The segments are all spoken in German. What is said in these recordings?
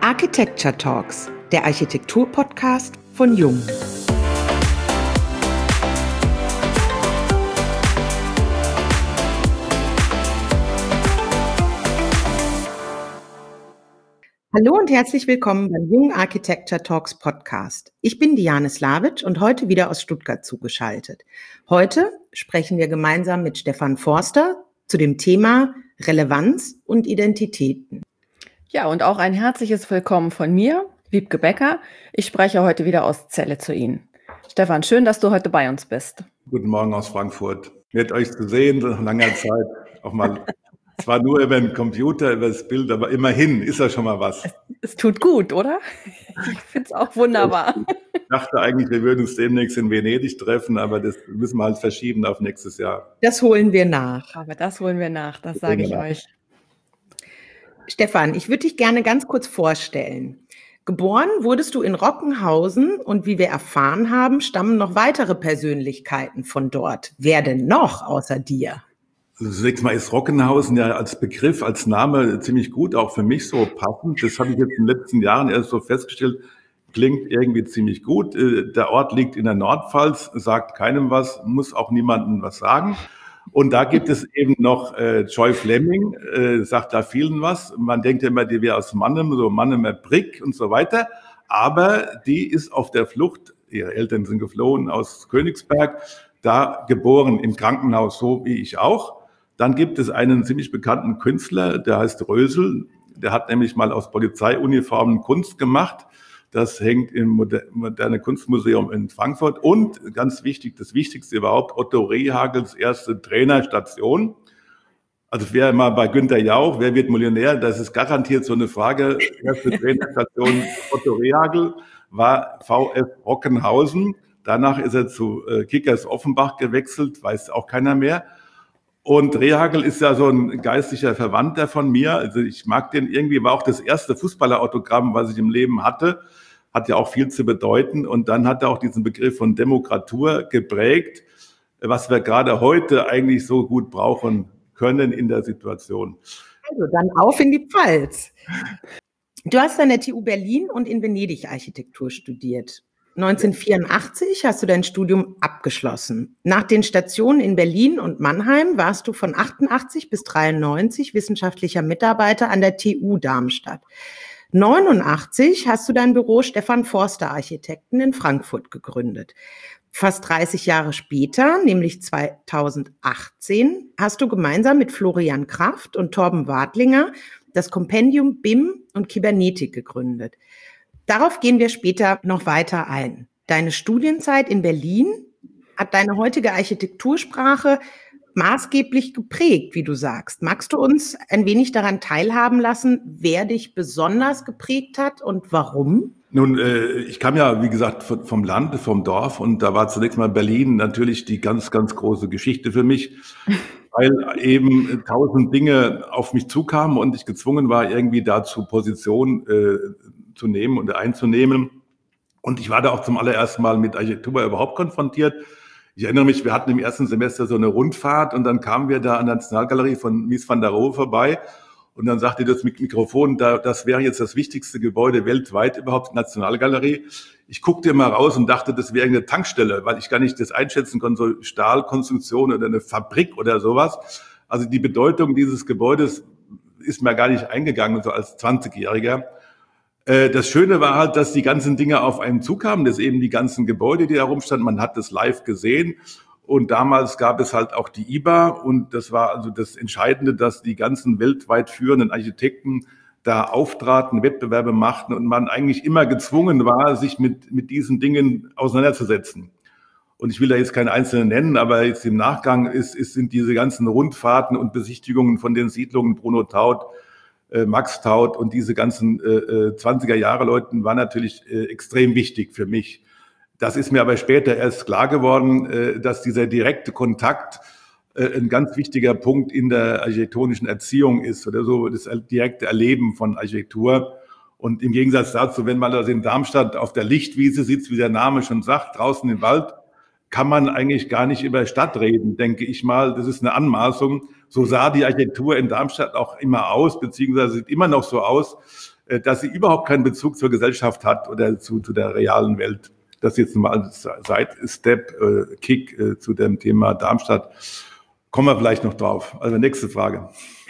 Architecture Talks, der Architektur-Podcast von Jung. Hallo und herzlich willkommen beim Jung Architecture Talks Podcast. Ich bin Diane Slavic und heute wieder aus Stuttgart zugeschaltet. Heute sprechen wir gemeinsam mit Stefan Forster zu dem Thema Relevanz und Identitäten. Ja, und auch ein herzliches Willkommen von mir, Wiebke Becker. Ich spreche heute wieder aus Celle zu Ihnen. Stefan, schön, dass du heute bei uns bist. Guten Morgen aus Frankfurt. Nett, euch zu sehen, nach langer Zeit. Auch mal, zwar nur über den Computer, über das Bild, aber immerhin ist ja schon mal was. Es tut gut, oder? Ich finde es auch wunderbar. Ich dachte eigentlich, wir würden uns demnächst in Venedig treffen, aber das müssen wir halt verschieben auf nächstes Jahr. Das holen wir nach. Aber das holen wir nach, das sage ich euch. Stefan, ich würde dich gerne ganz kurz vorstellen. Geboren wurdest du in Rockenhausen und wie wir erfahren haben, stammen noch weitere Persönlichkeiten von dort. Wer denn noch außer dir? Also zunächst mal ist Rockenhausen ja als Begriff, als Name ziemlich gut, auch für mich so passend. Das habe ich jetzt in den letzten Jahren erst so festgestellt, klingt irgendwie ziemlich gut. Der Ort liegt in der Nordpfalz, sagt keinem was, muss auch niemandem was sagen. Und da gibt es eben noch Joy Fleming, sagt da vielen was. Man denkt ja immer, die wäre aus Mannheim, so Mannheimer Brick und so weiter. Aber die ist auf der Flucht, ihre Eltern sind geflohen aus Königsberg, da geboren im Krankenhaus, so wie ich auch. Dann gibt es einen ziemlich bekannten Künstler, der heißt Rösel. Der hat nämlich mal aus Polizeiuniformen Kunst gemacht. Das hängt im Moderne Kunstmuseum in Frankfurt. Und ganz wichtig, das Wichtigste überhaupt, Otto Rehhagels erste Trainerstation. Also wer mal bei Günther Jauch, wer wird Millionär? Das ist garantiert so eine Frage. Erste Trainerstation Otto Rehhagel war VfB Rockenhausen. Danach ist er zu Kickers Offenbach gewechselt, weiß auch keiner mehr. Und Rehhagel ist ja so ein geistlicher Verwandter von mir. Also ich mag den irgendwie, war auch das erste Fußballerautogramm, was ich im Leben hatte. Hat ja auch viel zu bedeuten. Und dann hat er auch diesen Begriff von Demokratur geprägt, was wir gerade heute eigentlich so gut brauchen können in der Situation. Also dann auf in die Pfalz. Du hast an der TU Berlin und in Venedig Architektur studiert. 1984 hast du dein Studium abgeschlossen. Nach den Stationen in Berlin und Mannheim warst du von 88 bis 93 wissenschaftlicher Mitarbeiter an der TU Darmstadt. 89 hast du dein Büro Stefan Forster Architekten in Frankfurt gegründet. Fast 30 Jahre später, nämlich 2018, hast du gemeinsam mit Florian Kraft und Torben Wadlinger das Kompendium BIM und Kybernetik gegründet. Darauf gehen wir später noch weiter ein. Deine Studienzeit in Berlin hat deine heutige Architektursprache maßgeblich geprägt, wie du sagst. Magst du uns ein wenig daran teilhaben lassen, wer dich besonders geprägt hat und warum? Nun, ich kam ja, wie gesagt, vom Land, vom Dorf und da war zunächst mal Berlin natürlich die ganz, ganz große Geschichte für mich, weil eben 1000 Dinge auf mich zukamen und ich gezwungen war, irgendwie dazu Position zu nehmen und einzunehmen. Und ich war da auch zum allerersten Mal mit Architektur überhaupt konfrontiert. Ich erinnere mich, wir hatten im ersten Semester so eine Rundfahrt und dann kamen wir da an der Nationalgalerie von Mies van der Rohe vorbei und dann sagte das Mikrofon, das wäre jetzt das wichtigste Gebäude weltweit überhaupt, die Nationalgalerie. Ich guckte mal raus und dachte, das wäre eine Tankstelle, weil ich gar nicht das einschätzen konnte, so Stahlkonstruktion oder eine Fabrik oder sowas. Also die Bedeutung dieses Gebäudes ist mir gar nicht eingegangen, so als 20-Jähriger. Das Schöne war halt, dass die ganzen Dinge auf einen zukamen, dass eben die ganzen Gebäude, die da rumstanden, man hat das live gesehen. Und damals gab es halt auch die IBA und das war also das Entscheidende, dass die ganzen weltweit führenden Architekten da auftraten, Wettbewerbe machten und man eigentlich immer gezwungen war, sich mit diesen Dingen auseinanderzusetzen. Und ich will da jetzt keine einzelnen nennen, aber jetzt im Nachgang sind diese ganzen Rundfahrten und Besichtigungen von den Siedlungen Bruno Taut, Max Taut und diese ganzen 20er-Jahre-Leuten war natürlich extrem wichtig für mich. Das ist mir aber später erst klar geworden, dass dieser direkte Kontakt ein ganz wichtiger Punkt in der architektonischen Erziehung ist oder so, das direkte Erleben von Architektur. Und im Gegensatz dazu, wenn man also in Darmstadt auf der Lichtwiese sitzt, wie der Name schon sagt, draußen im Wald, kann man eigentlich gar nicht über Stadt reden, denke ich mal. Das ist eine Anmaßung. So sah die Architektur in Darmstadt auch immer aus, beziehungsweise sieht immer noch so aus. dass sie überhaupt keinen Bezug zur Gesellschaft hat oder zu der realen Welt. Das jetzt mal als Side-Step-Kick zu dem Thema Darmstadt. Kommen wir vielleicht noch drauf. Also nächste Frage.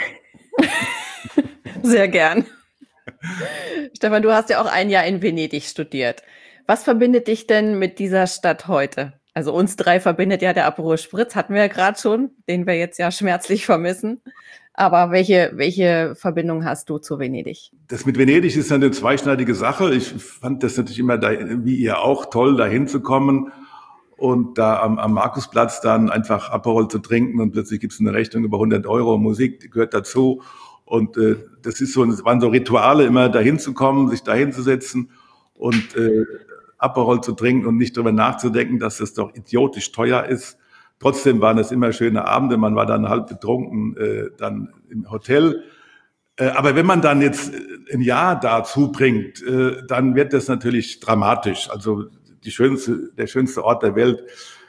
Sehr gern. Stefan, du hast ja auch ein Jahr in Venedig studiert. Was verbindet dich denn mit dieser Stadt heute? Also uns drei verbindet ja der Aperol Spritz, hatten wir ja gerade schon, den wir jetzt ja schmerzlich vermissen. Aber welche Verbindung hast du zu Venedig? Das mit Venedig ist eine zweischneidige Sache. Ich fand das natürlich immer, wie ihr auch, toll, da hinzukommen und da am Markusplatz dann einfach Aperol zu trinken und plötzlich gibt es eine Rechnung über 100 €. Musik gehört dazu. Und das waren so Rituale, immer dahin zu kommen, sich dahin zu setzen und Aperol zu trinken und nicht darüber nachzudenken, dass das doch idiotisch teuer ist. Trotzdem waren es immer schöne Abende. Man war dann halb betrunken dann im Hotel. Aber wenn man dann jetzt ein Jahr da zubringt, dann wird das natürlich dramatisch. Also der schönste Ort der Welt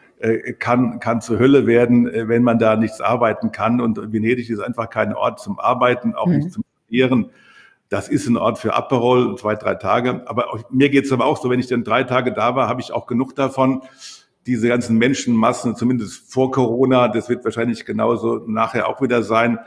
kann zur Hölle werden, wenn man da nichts arbeiten kann. Und Venedig ist einfach kein Ort zum Arbeiten, auch nicht zum Studieren. Das ist ein Ort für Aperol, 2, 3 Tage. Aber mir geht es aber auch so, wenn ich dann 3 Tage da war, habe ich auch genug davon. Diese ganzen Menschenmassen, zumindest vor Corona, das wird wahrscheinlich genauso nachher auch wieder sein.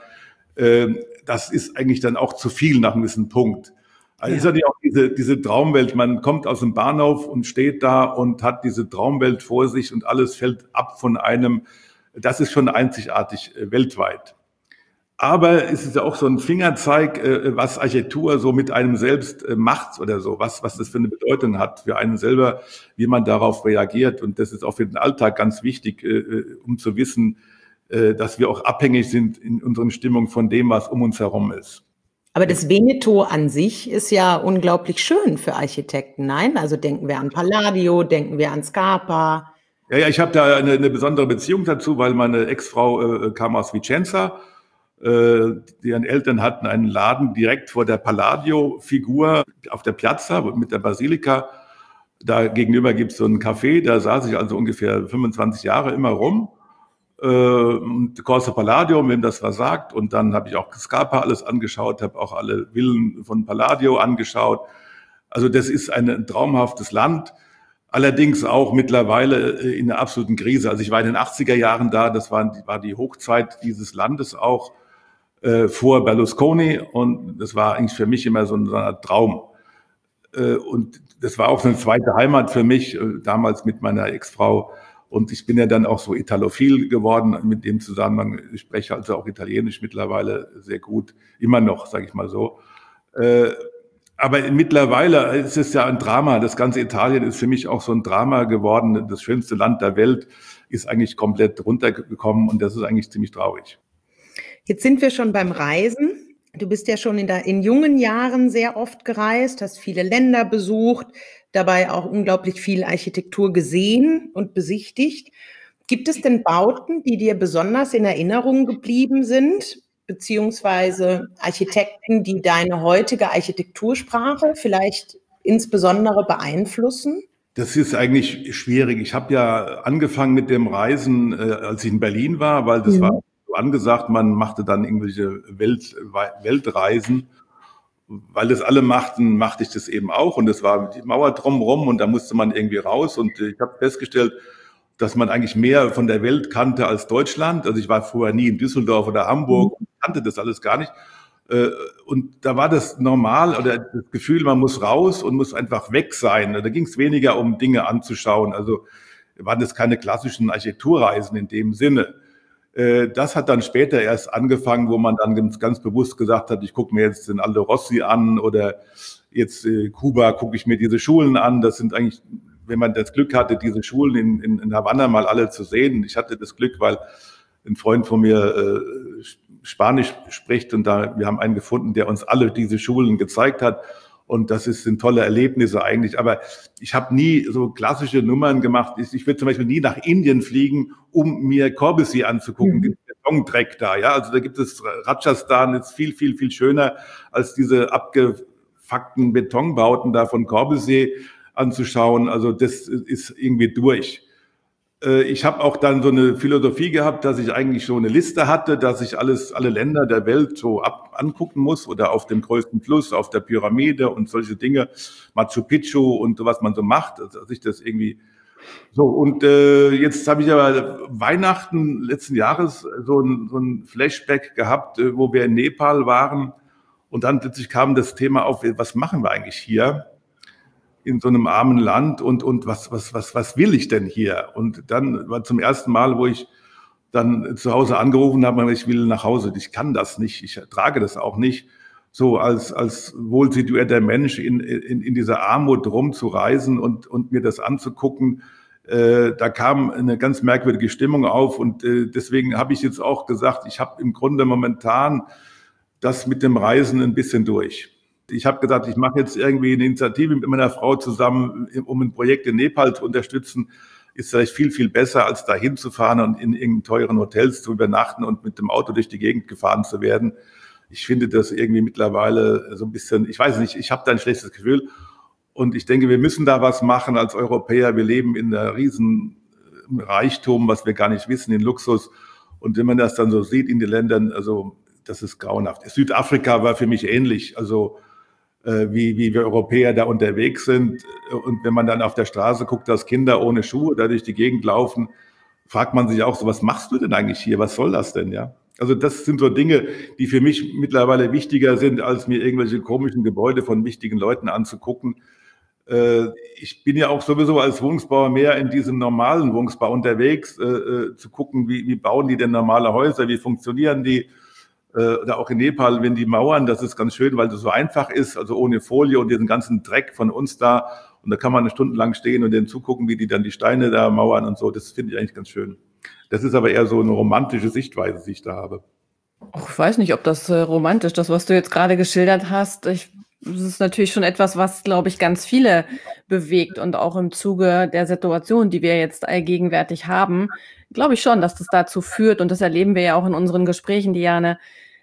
Das ist eigentlich dann auch zu viel nach einem gewissen Punkt. Also ist natürlich auch diese Traumwelt. Man kommt aus dem Bahnhof und steht da und hat diese Traumwelt vor sich und alles fällt ab von einem. Das ist schon einzigartig weltweit. Aber es ist ja auch so ein Fingerzeig, was Architektur so mit einem selbst macht oder so, was das für eine Bedeutung hat für einen selber, wie man darauf reagiert. Und das ist auch für den Alltag ganz wichtig, um zu wissen, dass wir auch abhängig sind in unseren Stimmungen von dem, was um uns herum ist. Aber das Veneto an sich ist ja unglaublich schön für Architekten, nein? Also denken wir an Palladio, denken wir an Scarpa. Ja, ich habe da eine besondere Beziehung dazu, weil meine Ex-Frau kam aus Vicenza. Deren Eltern hatten einen Laden direkt vor der Palladio-Figur auf der Piazza mit der Basilika. Da gegenüber gibt es so ein Café, da saß ich also ungefähr 25 Jahre immer rum. Corso Palladio, wem das was sagt. Und dann habe ich auch Scarpa alles angeschaut, habe auch alle Villen von Palladio angeschaut. Also das ist ein traumhaftes Land. Allerdings auch mittlerweile in einer absoluten Krise. Also ich war in den 80er Jahren da, das war die Hochzeit dieses Landes auch vor Berlusconi und das war eigentlich für mich immer so ein Traum. Und das war auch so eine zweite Heimat für mich, damals mit meiner Ex-Frau. Und ich bin ja dann auch so italophil geworden mit dem Zusammenhang. Ich spreche also auch Italienisch mittlerweile sehr gut, immer noch, sage ich mal so. Aber mittlerweile ist es ja ein Drama. Das ganze Italien ist für mich auch so ein Drama geworden. Das schönste Land der Welt ist eigentlich komplett runtergekommen und das ist eigentlich ziemlich traurig. Jetzt sind wir schon beim Reisen. Du bist ja schon in jungen Jahren sehr oft gereist, hast viele Länder besucht, dabei auch unglaublich viel Architektur gesehen und besichtigt. Gibt es denn Bauten, die dir besonders in Erinnerung geblieben sind, beziehungsweise Architekten, die deine heutige Architektursprache vielleicht insbesondere beeinflussen? Das ist eigentlich schwierig. Ich habe ja angefangen mit dem Reisen, als ich in Berlin war, weil das war so angesagt, man machte dann irgendwelche Weltreisen. Weil das alle machten, machte ich das eben auch. Und es war die Mauer drumherum und da musste man irgendwie raus. Und ich habe festgestellt, dass man eigentlich mehr von der Welt kannte als Deutschland. Also ich war vorher nie in Düsseldorf oder Hamburg und kannte das alles gar nicht. Und da war das normal oder das Gefühl, man muss raus und muss einfach weg sein. Da ging es weniger um Dinge anzuschauen. Also waren das keine klassischen Architekturreisen in dem Sinne. Das hat dann später erst angefangen, wo man dann ganz bewusst gesagt hat, ich gucke mir jetzt den Aldo Rossi an oder jetzt Kuba gucke ich mir diese Schulen an. Das sind eigentlich, wenn man das Glück hatte, diese Schulen in Havanna mal alle zu sehen. Ich hatte das Glück, weil ein Freund von mir Spanisch spricht und wir haben einen gefunden, der uns alle diese Schulen gezeigt hat. Und das sind tolle Erlebnisse eigentlich. Aber ich habe nie so klassische Nummern gemacht. Ich würde zum Beispiel nie nach Indien fliegen, um mir Corbusier anzugucken. Den Betondreck da, ja. Also da gibt es Rajasthan, ist viel, viel, viel schöner als diese abgefuckten Betonbauten da von Corbusier anzuschauen. Also das ist irgendwie durch. Ich habe auch dann so eine Philosophie gehabt, dass ich eigentlich so eine Liste hatte, dass ich alle Länder der Welt so angucken muss oder auf dem größten Fluss, auf der Pyramide und solche Dinge, Machu Picchu und so, was man so macht, dass ich das irgendwie so. Und jetzt habe ich aber Weihnachten letzten Jahres so ein Flashback gehabt, wo wir in Nepal waren und dann plötzlich kam das Thema auf, was machen wir eigentlich hier in so einem armen Land und was will ich denn hier? Und dann war zum ersten Mal, wo ich dann zu Hause angerufen habe, ich will nach Hause, ich kann das nicht, ich ertrage das auch nicht, so als wohlsituierter Mensch in dieser Armut rumzureisen und mir das anzugucken. Da kam eine ganz merkwürdige Stimmung auf und deswegen habe ich jetzt auch gesagt, ich habe im Grunde momentan das mit dem Reisen ein bisschen durch. Ich habe gesagt, ich mache jetzt irgendwie eine Initiative mit meiner Frau zusammen, um ein Projekt in Nepal zu unterstützen. Ist vielleicht viel, viel besser, als da hinzufahren und in irgendeinen teuren Hotels zu übernachten und mit dem Auto durch die Gegend gefahren zu werden. Ich finde das irgendwie mittlerweile so ein bisschen, ich weiß nicht, ich habe da ein schlechtes Gefühl. Und ich denke, wir müssen da was machen als Europäer. Wir leben in einer riesen Reichtum, was wir gar nicht wissen, in Luxus. Und wenn man das dann so sieht in den Ländern, also das ist grauenhaft. Südafrika war für mich ähnlich. Also wie wir Europäer da unterwegs sind. Und wenn man dann auf der Straße guckt, dass Kinder ohne Schuhe da durch die Gegend laufen, fragt man sich auch so, was machst du denn eigentlich hier? Was soll das denn, ja? Also das sind so Dinge, die für mich mittlerweile wichtiger sind, als mir irgendwelche komischen Gebäude von wichtigen Leuten anzugucken. Ich bin ja auch sowieso als Wohnungsbauer mehr in diesem normalen Wohnungsbau unterwegs, zu gucken, wie bauen die denn normale Häuser, wie funktionieren die? Oder auch in Nepal, wenn die Mauern, das ist ganz schön, weil das so einfach ist, also ohne Folie und diesen ganzen Dreck von uns da. Und da kann man stundenlang stehen und denen zugucken, wie die dann die Steine da mauern und so. Das finde ich eigentlich ganz schön. Das ist aber eher so eine romantische Sichtweise, die ich da habe. Ich weiß nicht, ob das romantisch, das, was du jetzt gerade geschildert hast. Das ist natürlich schon etwas, was, glaube ich, ganz viele bewegt und auch im Zuge der Situation, die wir jetzt allgegenwärtig haben, glaube ich schon, dass das dazu führt und das erleben wir ja auch in unseren Gesprächen, Diane.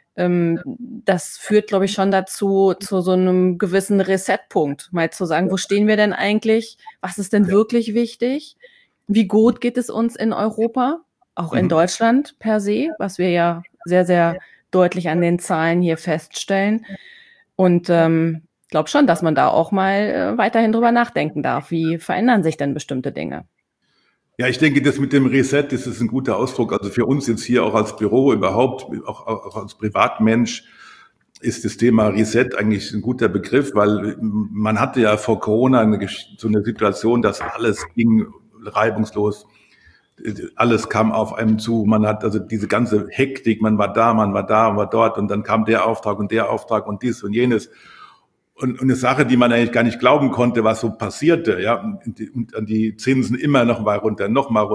Das führt, glaube ich, schon dazu, zu so einem gewissen Reset-Punkt, mal zu sagen, wo stehen wir denn eigentlich? Was ist denn wirklich wichtig? Wie gut geht es uns in Europa? Auch in Deutschland per se, was wir ja sehr, sehr deutlich an den Zahlen hier feststellen. Und glaube schon, dass man da auch mal weiterhin drüber nachdenken darf. Wie verändern sich denn bestimmte Dinge? Ja, ich denke, das mit dem Reset, das ist ein guter Ausdruck. Also für uns jetzt hier auch als Büro überhaupt, auch als Privatmensch, ist das Thema Reset eigentlich ein guter Begriff, weil man hatte ja vor Corona so eine Situation, dass alles ging reibungslos. Alles kam auf einem zu. Man hat also diese ganze Hektik, man war da, man war dort und dann kam der Auftrag und dies und jenes. Und eine Sache, die man eigentlich gar nicht glauben konnte, was so passierte, ja, und die Zinsen immer noch mal runter,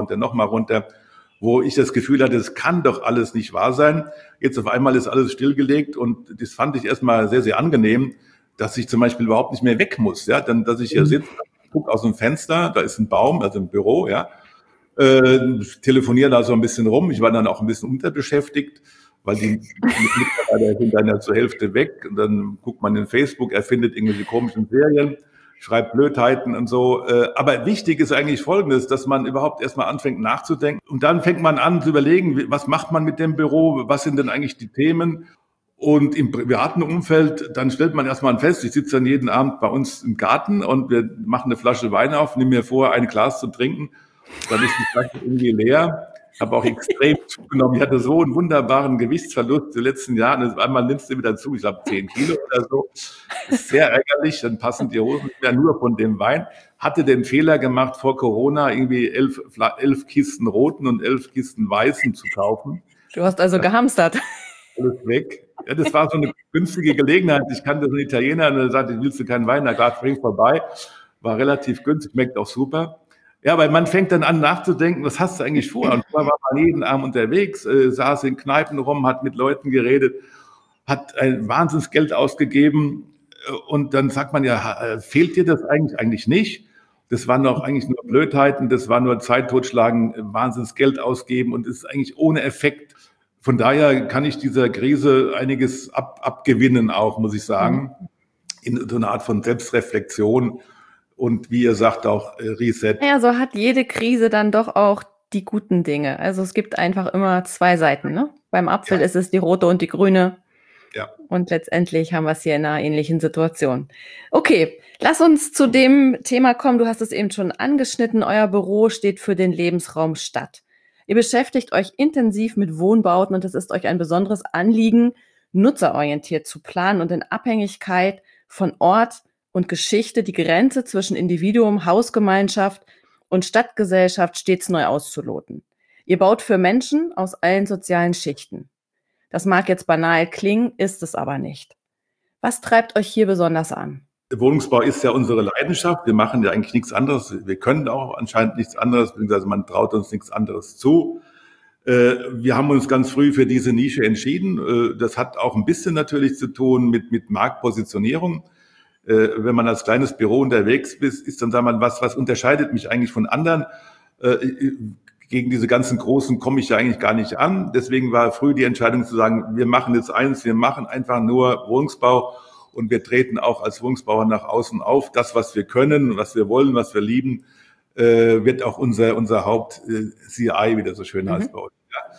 wo ich das Gefühl hatte, es kann doch alles nicht wahr sein. Jetzt auf einmal ist alles stillgelegt und das fand ich erstmal sehr, sehr angenehm, dass ich zum Beispiel überhaupt nicht mehr weg muss, ja, dann, dass ich hier sitze, gucke aus dem Fenster, da ist ein Baum, also ein Büro, ja, telefoniere da so ein bisschen rum. Ich war dann auch ein bisschen unterbeschäftigt, weil die Mitarbeiter sind dann ja zur Hälfte weg und dann guckt man in Facebook, er findet irgendwelche komischen Serien, schreibt Blödheiten und so. Aber wichtig ist eigentlich Folgendes, dass man überhaupt erstmal anfängt nachzudenken und dann fängt man an zu überlegen, was macht man mit dem Büro, was sind denn eigentlich die Themen? Und im privaten Umfeld, dann stellt man erstmal fest, ich sitze dann jeden Abend bei uns im Garten und wir machen eine Flasche Wein auf, nehme mir vor, ein Glas zu trinken, dann ist die Flasche irgendwie leer. Habe auch extrem zugenommen. Ich hatte so einen wunderbaren Gewichtsverlust in den letzten Jahren. Einmal nimmst du wieder zu, ich glaube 10 Kilo oder so. Das ist sehr ärgerlich, dann passen die Hosen ja nur von dem Wein. Hatte den Fehler gemacht, vor Corona irgendwie 11 Kisten roten und 11 Kisten weißen zu kaufen. Du hast also gehamstert. Alles weg. Ja, das war so eine günstige Gelegenheit. Ich kannte so einen Italiener und er sagte, willst du keinen Wein? Na klar, bring vorbei. War relativ günstig, schmeckt auch super. Ja, weil man fängt dann an nachzudenken, was hast du eigentlich vor? Und vorher war man jeden Abend unterwegs, saß in Kneipen rum, hat mit Leuten geredet, hat ein Wahnsinnsgeld ausgegeben. Und dann sagt man ja, fehlt dir das eigentlich? Eigentlich nicht. Das waren doch eigentlich nur Blödheiten, das war nur Zeit totschlagen, Wahnsinnsgeld ausgeben und ist eigentlich ohne Effekt. Von daher kann ich dieser Krise einiges abgewinnen auch, muss ich sagen, in so einer Art von Selbstreflexion. Und wie ihr sagt, auch Reset. Ja, so hat jede Krise dann doch auch die guten Dinge. Also es gibt einfach immer zwei Seiten, ne? Beim Apfel Ja. ist es die rote und die grüne. Ja. Und letztendlich haben wir es hier in einer ähnlichen Situation. Okay, lass uns zu dem Thema kommen. Du hast es eben schon angeschnitten. Euer Büro steht für den Lebensraum Stadt. Ihr beschäftigt euch intensiv mit Wohnbauten und es ist euch ein besonderes Anliegen, nutzerorientiert zu planen und in Abhängigkeit von Ort und Geschichte die Grenze zwischen Individuum, Hausgemeinschaft und Stadtgesellschaft stets neu auszuloten. Ihr baut für Menschen aus allen sozialen Schichten. Das mag jetzt banal klingen, ist es aber nicht. Was treibt euch hier besonders an? Der Wohnungsbau ist ja unsere Leidenschaft. Wir machen ja eigentlich nichts anderes. Wir können auch anscheinend nichts anderes, beziehungsweise man traut uns nichts anderes zu. Wir haben uns ganz früh für diese Nische entschieden. Das hat auch ein bisschen natürlich zu tun mit Marktpositionierung. Wenn man als kleines Büro unterwegs ist, dann sagt man, was unterscheidet mich eigentlich von anderen? Gegen diese ganzen Großen komme ich ja eigentlich gar nicht an. Deswegen war früh die Entscheidung zu sagen, wir machen jetzt eins, wir machen einfach nur Wohnungsbau und wir treten auch als Wohnungsbauer nach außen auf. Das, was wir können, was wir wollen, was wir lieben, wird auch unser Haupt-CI, wie das so schön heißt bei uns.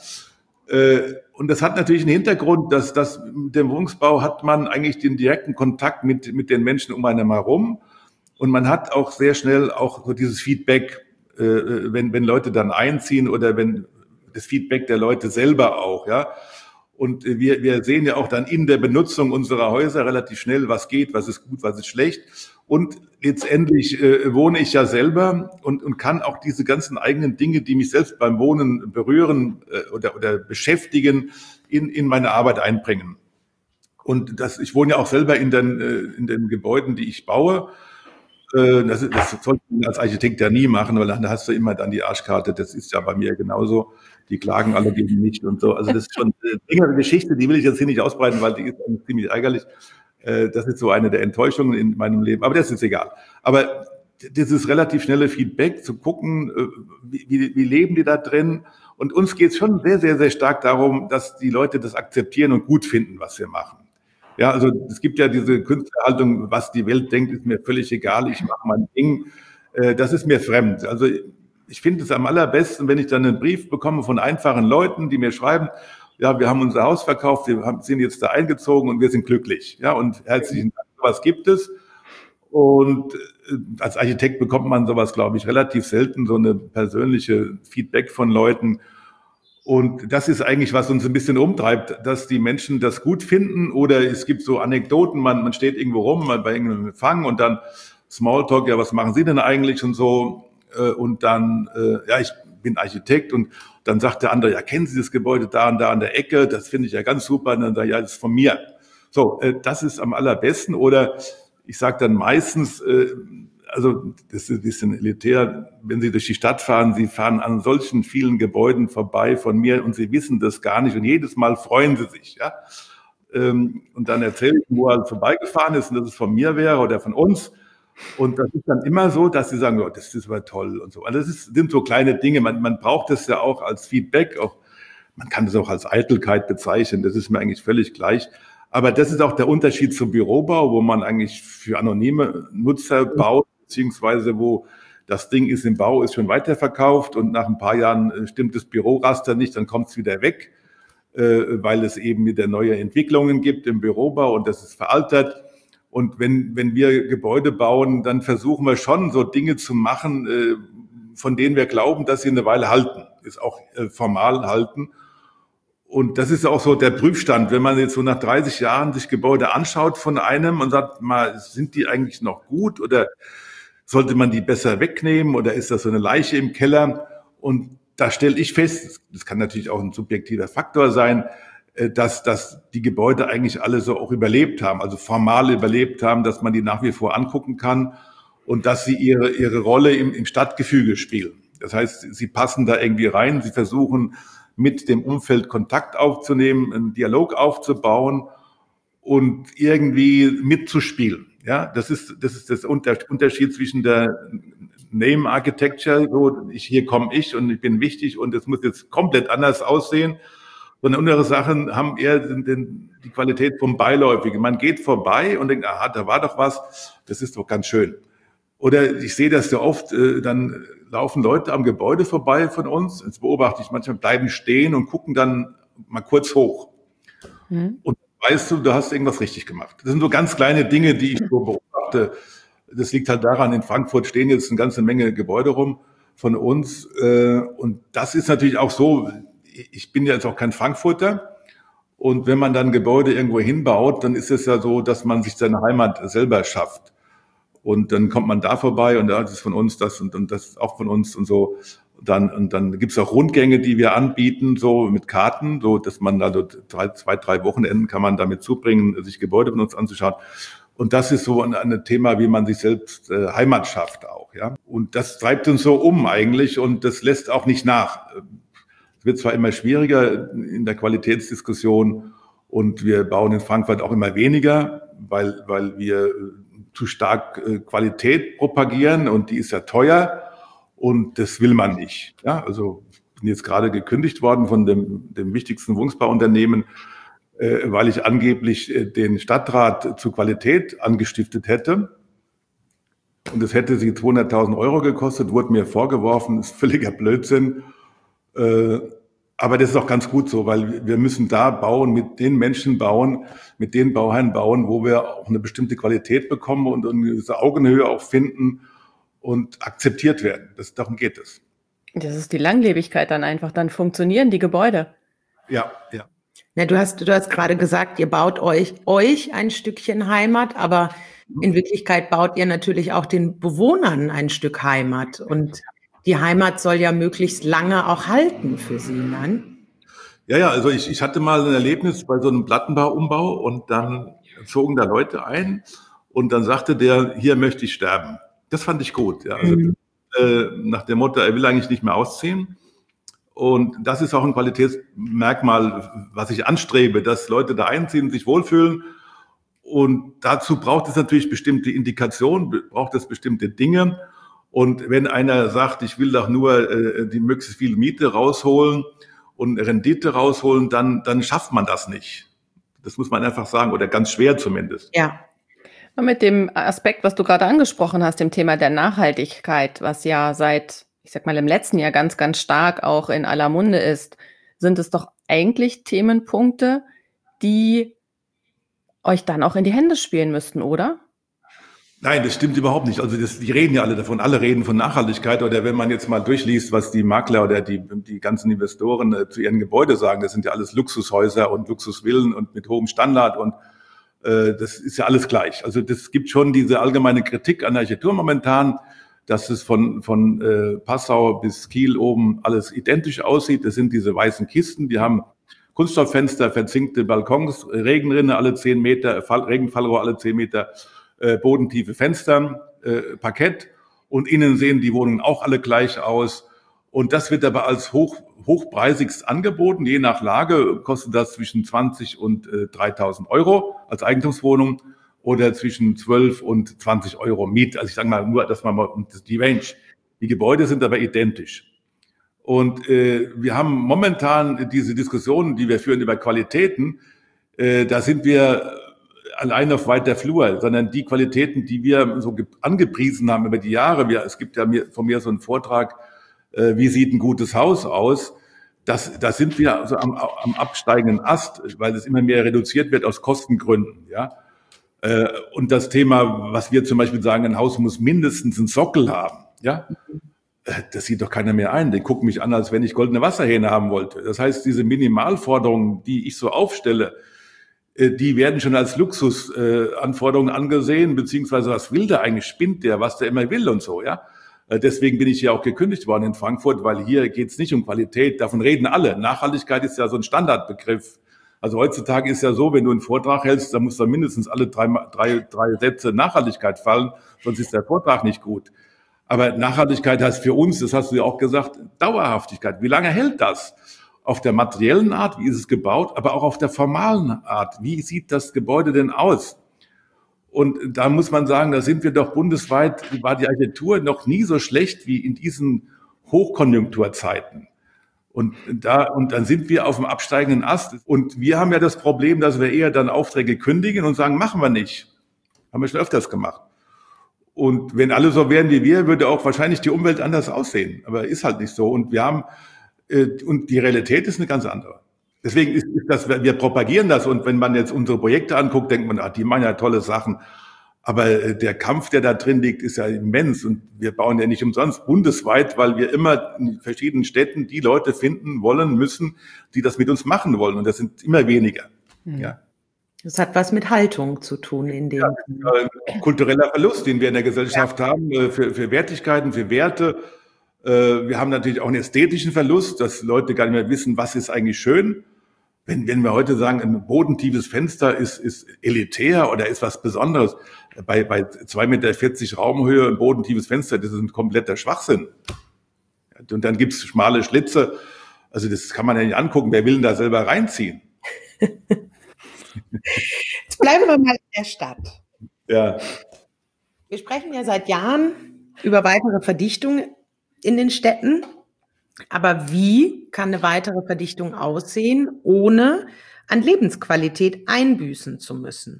Ja. Und das hat natürlich einen Hintergrund, dass mit dem Wohnungsbau hat man eigentlich den direkten Kontakt mit den Menschen um einen herum und man hat auch sehr schnell auch so dieses Feedback, wenn Leute dann einziehen oder wenn das Feedback der Leute selber auch, ja. Und wir sehen ja auch dann in der Benutzung unserer Häuser relativ schnell, was geht, was ist gut, was ist schlecht. Und letztendlich wohne ich ja selber und kann auch diese ganzen eigenen Dinge, die mich selbst beim Wohnen berühren oder beschäftigen, in meine Arbeit einbringen. Und ich wohne ja auch selber in den Gebäuden, die ich baue. Das sollte man als Architekt ja nie machen, weil dann hast du immer dann die Arschkarte. Das ist ja bei mir genauso. Die klagen alle gegen mich und so. Also das ist schon eine längere Geschichte, die will ich jetzt hier nicht ausbreiten, weil die ist ziemlich ärgerlich. Das ist so eine der Enttäuschungen in meinem Leben. Aber das ist egal. Aber dieses relativ schnelle Feedback, zu gucken, wie leben die da drin? Und uns geht es schon sehr, sehr, sehr stark darum, dass die Leute das akzeptieren und gut finden, was wir machen. Ja, also es gibt ja diese Künstlerhaltung, was die Welt denkt, ist mir völlig egal, ich mache mein Ding. Das ist mir fremd. Also ich finde es am allerbesten, wenn ich dann einen Brief bekomme von einfachen Leuten, die mir schreiben, ja, wir haben unser Haus verkauft, sind jetzt da eingezogen und wir sind glücklich. Ja, und herzlichen Dank, sowas gibt es. Und als Architekt bekommt man sowas, glaube ich, relativ selten, so eine persönliche Feedback von Leuten. Und das ist eigentlich, was uns ein bisschen umtreibt, dass die Menschen das gut finden oder es gibt so Anekdoten, man steht irgendwo rum, bei irgendeinem Empfang und dann Smalltalk, ja, was machen Sie denn eigentlich und so und dann, ja, ich bin Architekt und dann sagt der andere, ja, kennen Sie das Gebäude da und da an der Ecke, das finde ich ja ganz super und dann sagt, ja, das ist von mir. So, das ist am allerbesten oder ich sage dann meistens, also das ist ein bisschen elitär, wenn Sie durch die Stadt fahren, Sie fahren an solchen vielen Gebäuden vorbei von mir und Sie wissen das gar nicht und jedes Mal freuen Sie sich. Ja? Und dann erzähle ich, wo er vorbeigefahren ist und dass es von mir wäre oder von uns. Und das ist dann immer so, dass Sie sagen, oh, das ist aber toll und so. Also das sind so kleine Dinge, man braucht das ja auch als Feedback, auch, man kann das auch als Eitelkeit bezeichnen, das ist mir eigentlich völlig gleich. Aber das ist auch der Unterschied zum Bürobau, wo man eigentlich für anonyme Nutzer baut, beziehungsweise wo das Ding ist im Bau, ist schon weiterverkauft und nach ein paar Jahren stimmt das Büroraster nicht, dann kommt es wieder weg, weil es eben wieder neue Entwicklungen gibt im Bürobau und das ist veraltet. Und wenn wir Gebäude bauen, dann versuchen wir schon so Dinge zu machen, von denen wir glauben, dass sie eine Weile halten, ist auch formal halten. Und das ist auch so der Prüfstand, wenn man jetzt so nach 30 Jahren sich Gebäude anschaut von einem und sagt mal, sind die eigentlich noch gut oder sollte man die besser wegnehmen oder ist das so eine Leiche im Keller? Und da stelle ich fest, das kann natürlich auch ein subjektiver Faktor sein, dass die Gebäude eigentlich alle so auch überlebt haben, also formal überlebt haben, dass man die nach wie vor angucken kann und dass sie ihre Rolle im Stadtgefüge spielen. Das heißt, sie passen da irgendwie rein, sie versuchen mit dem Umfeld Kontakt aufzunehmen, einen Dialog aufzubauen und irgendwie mitzuspielen. Ja, das ist das Unterschied zwischen der Name Architecture, so hier komme ich und ich bin wichtig und es muss jetzt komplett anders aussehen. Und andere Sachen haben eher die Qualität vom Beiläufigen. Man geht vorbei und denkt, aha, da war doch was, das ist doch ganz schön. Oder ich sehe das ja oft, dann laufen Leute am Gebäude vorbei von uns, das beobachte ich manchmal, bleiben stehen und gucken dann mal kurz hoch. Und weißt du hast irgendwas richtig gemacht. Das sind so ganz kleine Dinge, die ich so beobachte. Das liegt halt daran, in Frankfurt stehen jetzt eine ganze Menge Gebäude rum von uns. Und das ist natürlich auch so, ich bin ja jetzt auch kein Frankfurter. Und wenn man dann Gebäude irgendwo hinbaut, dann ist es ja so, dass man sich seine Heimat selber schafft. Und dann kommt man da vorbei und das ist von uns, das und das ist auch von uns und so. Dann gibt's auch Rundgänge, die wir anbieten, so mit Karten, so dass man da so 2-3 Wochenenden kann man damit zubringen, sich Gebäude von uns anzuschauen. Und das ist so ein Thema, wie man sich selbst Heimat schafft auch, ja. Und das treibt uns so eigentlich und das lässt auch nicht nach. Es wird zwar immer schwieriger in der Qualitätsdiskussion und wir bauen in Frankfurt auch immer weniger, weil wir zu stark Qualität propagieren und die ist ja teuer und das will man nicht. Ja, also ich bin jetzt gerade gekündigt worden von dem wichtigsten Wohnungsbauunternehmen, weil ich angeblich den Stadtrat zu Qualität angestiftet hätte. Und es hätte sie 200.000 Euro gekostet, wurde mir vorgeworfen, ist völliger Blödsinn. Aber das ist auch ganz gut so, weil wir müssen da bauen, mit den Menschen bauen, mit den Bauherren bauen, wo wir auch eine bestimmte Qualität bekommen und eine Augenhöhe auch finden und akzeptiert werden. Darum geht es. Das ist die Langlebigkeit dann funktionieren die Gebäude. Ja. Na, du hast gerade gesagt, ihr baut euch ein Stückchen Heimat, aber in Wirklichkeit baut ihr natürlich auch den Bewohnern ein Stück Heimat. Und die Heimat soll ja möglichst lange auch halten für sie, nein? Ja, also ich hatte mal ein Erlebnis bei so einem Plattenbauumbau und dann zogen da Leute ein und dann sagte der, hier möchte ich sterben. Das fand ich gut. Ja. Also, nach dem Motto, er will eigentlich nicht mehr ausziehen. Und das ist auch ein Qualitätsmerkmal, was ich anstrebe, dass Leute da einziehen und sich wohlfühlen. Und dazu braucht es natürlich bestimmte Indikationen, braucht es bestimmte Dinge. Und wenn einer sagt, ich will doch nur die möglichst viel Miete rausholen und Rendite rausholen, dann schafft man das nicht. Das muss man einfach sagen, oder ganz schwer zumindest. Ja. Und mit dem Aspekt, was du gerade angesprochen hast, dem Thema der Nachhaltigkeit, was ja seit, ich sag mal, im letzten Jahr ganz, ganz stark auch in aller Munde ist, sind es doch eigentlich Themenpunkte, die euch dann auch in die Hände spielen müssten, oder? Nein, das stimmt überhaupt nicht. Also die reden ja alle davon. Alle reden von Nachhaltigkeit. Oder wenn man jetzt mal durchliest, was die Makler oder die ganzen Investoren zu ihren Gebäuden sagen, das sind ja alles Luxushäuser und Luxusvillen und mit hohem Standard und das ist ja alles gleich. Also das gibt schon diese allgemeine Kritik an der Architektur momentan, dass es von Passau bis Kiel oben alles identisch aussieht. Das sind diese weißen Kisten, die haben Kunststofffenster, verzinkte Balkons, Regenrinne alle 10 Meter, Regenfallrohr alle 10 Meter, bodentiefe Fenster, Parkett und innen sehen die Wohnungen auch alle gleich aus. Und das wird aber als hochpreisigst angeboten. Je nach Lage kostet das zwischen 20 und 3.000 Euro als Eigentumswohnung oder zwischen 12 und 20 Euro Miet. Also ich sage mal nur, dass man mal die Range. Die Gebäude sind aber identisch. Und wir haben momentan diese Diskussionen, die wir führen über Qualitäten, da sind wir allein auf weiter Flur, sondern die Qualitäten, die wir so angepriesen haben über die Jahre. Es gibt ja von mir so einen Vortrag, wie sieht ein gutes Haus aus? Da sind wir also am absteigenden Ast, weil es immer mehr reduziert wird aus Kostengründen. Ja? Und das Thema, was wir zum Beispiel sagen, ein Haus muss mindestens einen Sockel haben. Ja? Das sieht doch keiner mehr ein. Die gucken mich an, als wenn ich goldene Wasserhähne haben wollte. Das heißt, diese Minimalforderungen, die ich so aufstelle, die werden schon als Luxusanforderungen angesehen, beziehungsweise was will der eigentlich, spinnt der, was der immer will und so, ja. Deswegen bin ich ja auch gekündigt worden in Frankfurt, weil hier geht es nicht um Qualität, davon reden alle. Nachhaltigkeit ist ja so ein Standardbegriff. Also heutzutage ist ja so, wenn du einen Vortrag hältst, dann muss da mindestens alle drei Sätze Nachhaltigkeit fallen, sonst ist der Vortrag nicht gut. Aber Nachhaltigkeit heißt für uns, das hast du ja auch gesagt, Dauerhaftigkeit. Wie lange hält das? Auf der materiellen Art, wie ist es gebaut, aber auch auf der formalen Art. Wie sieht das Gebäude denn aus? Und da muss man sagen, da sind wir doch bundesweit, war die Architektur noch nie so schlecht wie in diesen Hochkonjunkturzeiten. Und dann sind wir auf dem absteigenden Ast. Und wir haben ja das Problem, dass wir eher dann Aufträge kündigen und sagen, machen wir nicht. Haben wir schon öfters gemacht. Und wenn alle so wären wie wir, würde auch wahrscheinlich die Umwelt anders aussehen. Aber ist halt nicht so. Und und die Realität ist eine ganz andere. Deswegen ist das, wir propagieren das. Und wenn man jetzt unsere Projekte anguckt, denkt man, die machen ja tolle Sachen. Aber der Kampf, der da drin liegt, ist ja immens. Und wir bauen ja nicht umsonst bundesweit, weil wir immer in verschiedenen Städten die Leute finden wollen, müssen, die das mit uns machen wollen. Und das sind immer weniger. Ja. Das hat was mit Haltung zu tun in dem. Kultureller Verlust, den wir in der Gesellschaft haben, für Wertigkeiten, für Werte. Wir haben natürlich auch einen ästhetischen Verlust, dass Leute gar nicht mehr wissen, was ist eigentlich schön. Wenn wir heute sagen, ein bodentiefes Fenster ist elitär oder ist was Besonderes, bei 2,40 Meter Raumhöhe ein bodentiefes Fenster, das ist ein kompletter Schwachsinn. Und dann gibt's schmale Schlitze, also das kann man ja nicht angucken, wer will denn da selber reinziehen? Jetzt bleiben wir mal in der Stadt. Ja. Wir sprechen ja seit Jahren über weitere Verdichtung in den Städten. Aber wie kann eine weitere Verdichtung aussehen, ohne an Lebensqualität einbüßen zu müssen?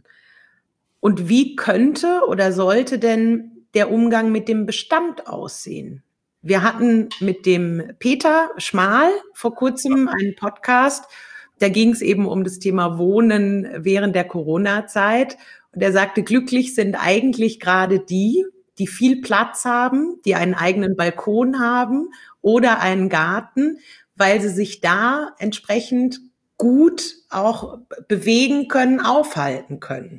Und wie könnte oder sollte denn der Umgang mit dem Bestand aussehen? Wir hatten mit dem Peter Schmal vor kurzem einen Podcast, da ging es eben um das Thema Wohnen während der Corona-Zeit. Und er sagte, glücklich sind eigentlich gerade die viel Platz haben, die einen eigenen Balkon haben oder einen Garten, weil sie sich da entsprechend gut auch bewegen können, aufhalten können.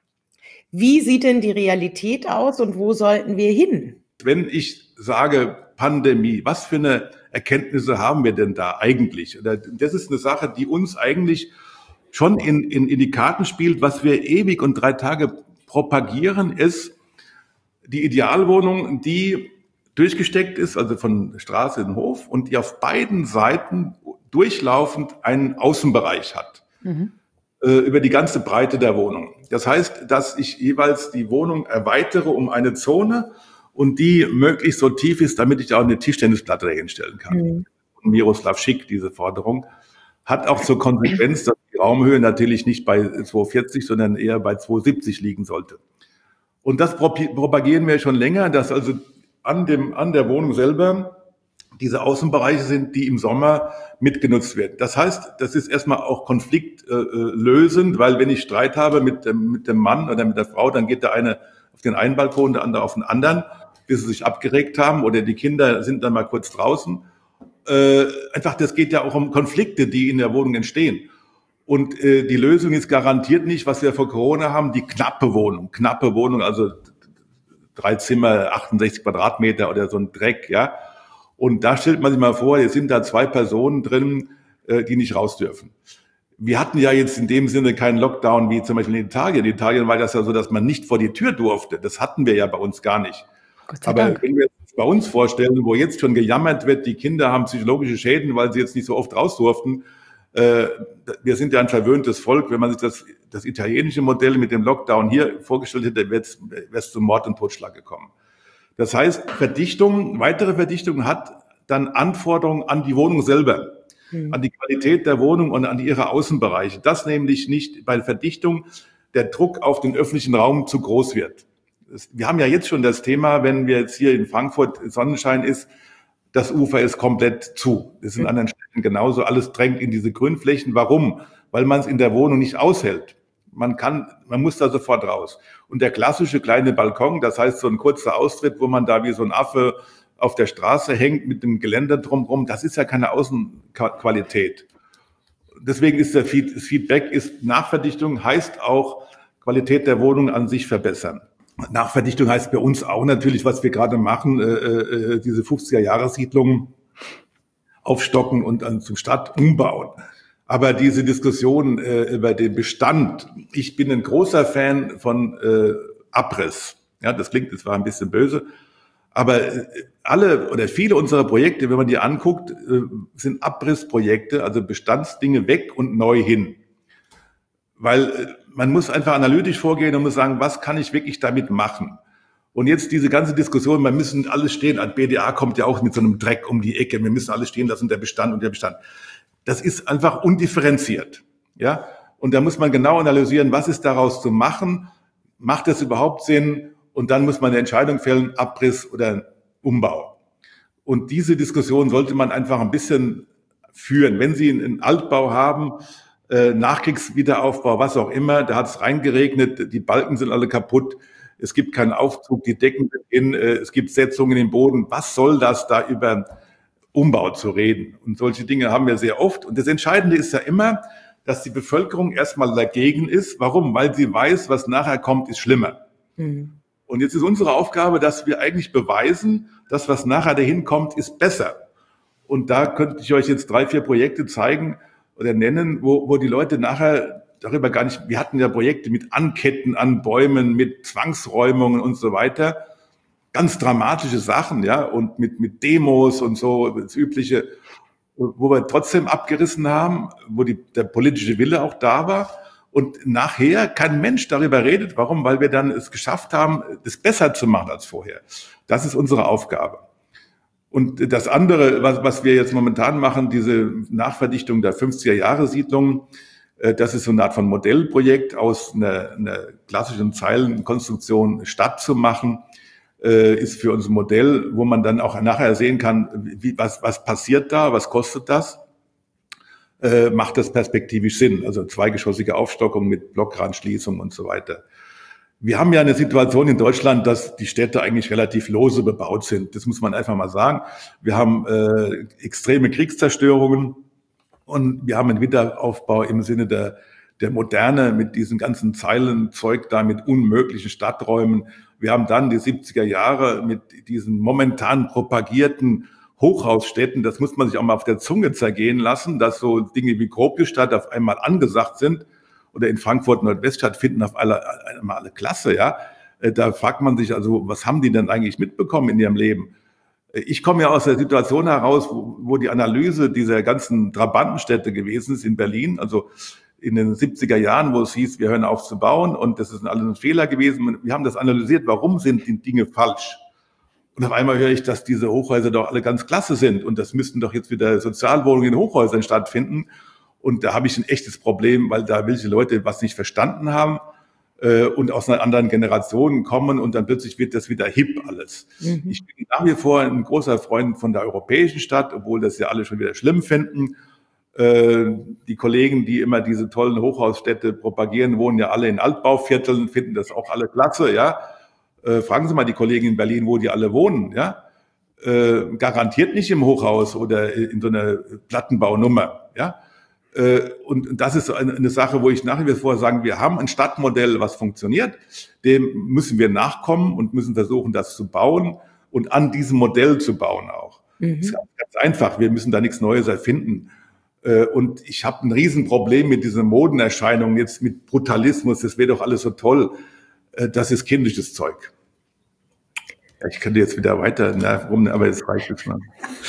Wie sieht denn die Realität aus und wo sollten wir hin? Wenn ich sage Pandemie, was für eine Erkenntnisse haben wir denn da eigentlich? Das ist eine Sache, die uns eigentlich schon in die Karten spielt. Was wir ewig und 3 Tage propagieren, ist die Idealwohnung, die durchgesteckt ist, also von Straße in Hof und die auf beiden Seiten durchlaufend einen Außenbereich hat. Über die ganze Breite der Wohnung. Das heißt, dass ich jeweils die Wohnung erweitere um eine Zone und die möglichst so tief ist, damit ich auch eine Tischtennisplatte dahin stellen kann. Miroslav Schick, diese Forderung, hat auch zur Konsequenz, dass die Raumhöhe natürlich nicht bei 2,40, sondern eher bei 2,70 liegen sollte. Und das propagieren wir schon länger, dass also an der Wohnung selber diese Außenbereiche sind, die im Sommer mitgenutzt werden. Das heißt, das ist erstmal auch konfliktlösend, weil wenn ich Streit habe mit dem Mann oder mit der Frau, dann geht der eine auf den einen Balkon, der andere auf den anderen, bis sie sich abgeregt haben oder die Kinder sind dann mal kurz draußen. Einfach, das geht ja auch um Konflikte, die in der Wohnung entstehen. Und die Lösung ist garantiert nicht, was wir vor Corona haben, die knappe Wohnung, also 3 Zimmer, 68 Quadratmeter oder so ein Dreck, ja. Und da stellt man sich mal vor, jetzt sind da 2 Personen drin, die nicht raus dürfen. Wir hatten ja jetzt in dem Sinne keinen Lockdown wie zum Beispiel in Italien. In Italien war das ja so, dass man nicht vor die Tür durfte. Das hatten wir ja bei uns gar nicht. Aber wenn wir uns bei uns vorstellen, wo jetzt schon gejammert wird, die Kinder haben psychologische Schäden, weil sie jetzt nicht so oft raus durften. Wir sind ja ein verwöhntes Volk. Wenn man sich das italienische Modell mit dem Lockdown hier vorgestellt hätte, wäre es zum Mord und Totschlag gekommen. Das heißt, weitere Verdichtung hat dann Anforderungen an die Wohnung selber, an die Qualität der Wohnung und an ihre Außenbereiche. Dass nämlich nicht bei Verdichtung der Druck auf den öffentlichen Raum zu groß wird. Wir haben ja jetzt schon das Thema, wenn wir jetzt hier in Frankfurt Sonnenschein ist, das Ufer ist komplett zu. Das ist in anderen Städten genauso. Alles drängt in diese Grünflächen. Warum? Weil man es in der Wohnung nicht aushält. Man muss da sofort raus. Und der klassische kleine Balkon, das heißt so ein kurzer Austritt, wo man da wie so ein Affe auf der Straße hängt mit dem Geländer drumherum, das ist ja keine Außenqualität. Deswegen ist das Feedback, Nachverdichtung heißt auch Qualität der Wohnung an sich verbessern. Nachverdichtung heißt bei uns auch natürlich, was wir gerade machen, diese 50er-Jahre-Siedlungen aufstocken und dann zum Stadt umbauen. Aber diese Diskussion über den Bestand, ich bin ein großer Fan von Abriss. Ja, das klingt zwar ein bisschen böse, aber alle oder viele unserer Projekte, wenn man die anguckt, sind Abrissprojekte, also Bestandsdinge weg und neu hin. Weil man muss einfach analytisch vorgehen und muss sagen, was kann ich wirklich damit machen? Und jetzt diese ganze Diskussion, wir müssen alles stehen, BDA kommt ja auch mit so einem Dreck um die Ecke, wir müssen alles stehen lassen, der Bestand und der Bestand. Das ist einfach undifferenziert, ja. Und da muss man genau analysieren, was ist daraus zu machen? Macht es überhaupt Sinn? und dann muss man eine Entscheidung fällen, Abriss oder Umbau. Und diese Diskussion sollte man einfach ein bisschen führen. Wenn Sie einen Altbau haben, Nachkriegswiederaufbau, was auch immer, da hat es reingeregnet, die Balken sind alle kaputt, es gibt keinen Aufzug, die Decken sind hin, es gibt Setzungen im Boden. Was soll das, da über Umbau zu reden? Und solche Dinge haben wir sehr oft. Und das Entscheidende ist ja immer, dass die Bevölkerung erstmal dagegen ist. Warum? Weil sie weiß, was nachher kommt, ist schlimmer. Mhm. Und jetzt ist unsere Aufgabe, dass wir eigentlich beweisen, dass was nachher dahin kommt, ist besser. Und da könnte ich euch jetzt 3, 4 Projekte zeigen oder nennen, wo die Leute nachher darüber gar nicht, wir hatten ja Projekte mit Anketten an Bäumen, mit Zwangsräumungen und so weiter. Ganz dramatische Sachen, ja, und mit Demos und so, das Übliche, wo wir trotzdem abgerissen haben, wo der politische Wille auch da war. Und nachher kein Mensch darüber redet. Warum? Weil wir dann es geschafft haben, das besser zu machen als vorher. Das ist unsere Aufgabe. Und das andere, was wir jetzt momentan machen, diese Nachverdichtung der 50er-Jahre-Siedlungen, das ist so eine Art von Modellprojekt, aus einer klassischen Zeilenkonstruktion Stadt zu machen, ist für uns ein Modell, wo man dann auch nachher sehen kann, was passiert da, was kostet das. Macht das perspektivisch Sinn, also zweigeschossige Aufstockung mit Blockrandschließung und so weiter. Wir haben ja eine Situation in Deutschland, dass die Städte eigentlich relativ lose bebaut sind. Das muss man einfach mal sagen. Wir haben extreme Kriegszerstörungen und wir haben einen Wiederaufbau im Sinne der Moderne mit diesen ganzen Zeilenzeug da, mit unmöglichen Stadträumen. Wir haben dann die 70er Jahre mit diesen momentan propagierten Hochhausstädten, das muss man sich auch mal auf der Zunge zergehen lassen, dass so Dinge wie Gropiusstadt auf einmal angesagt sind oder in Frankfurt Nordweststadt finden auf einmal alle Klasse, ja. Da fragt man sich also, was haben die denn eigentlich mitbekommen in ihrem Leben? Ich komme ja aus der Situation heraus, wo die Analyse dieser ganzen Trabantenstädte gewesen ist in Berlin, also in den 70er Jahren, wo es hieß, wir hören auf zu bauen und das ist alles ein Fehler gewesen. Wir haben das analysiert, warum sind die Dinge falsch? Und auf einmal höre ich, dass diese Hochhäuser doch alle ganz klasse sind und das müssten doch jetzt wieder Sozialwohnungen in Hochhäusern stattfinden. Und da habe ich ein echtes Problem, weil da welche Leute was nicht verstanden haben und aus einer anderen Generation kommen und dann plötzlich wird das wieder hip alles. Mhm. Ich bin nach wie vor ein großer Freund von der europäischen Stadt, obwohl das ja alle schon wieder schlimm finden. Die Kollegen, die immer diese tollen Hochhausstädte propagieren, wohnen ja alle in Altbauvierteln, finden das auch alle klasse, ja. Fragen Sie mal die Kollegen in Berlin, wo die alle wohnen, ja. Garantiert nicht im Hochhaus oder in so einer Plattenbaunummer, ja. Und das ist eine Sache, wo ich nach wie vor sagen, wir haben ein Stadtmodell, was funktioniert. Dem müssen wir nachkommen und müssen versuchen, das zu bauen und an diesem Modell zu bauen auch. Mhm. Das ist ganz einfach. Wir müssen da nichts Neues erfinden. Und ich habe ein Riesenproblem mit dieser Modenerscheinung jetzt mit Brutalismus. Das wäre doch alles so toll. Das ist kindisches Zeug. Ich könnte jetzt wieder weiter rum, aber jetzt reicht es mal.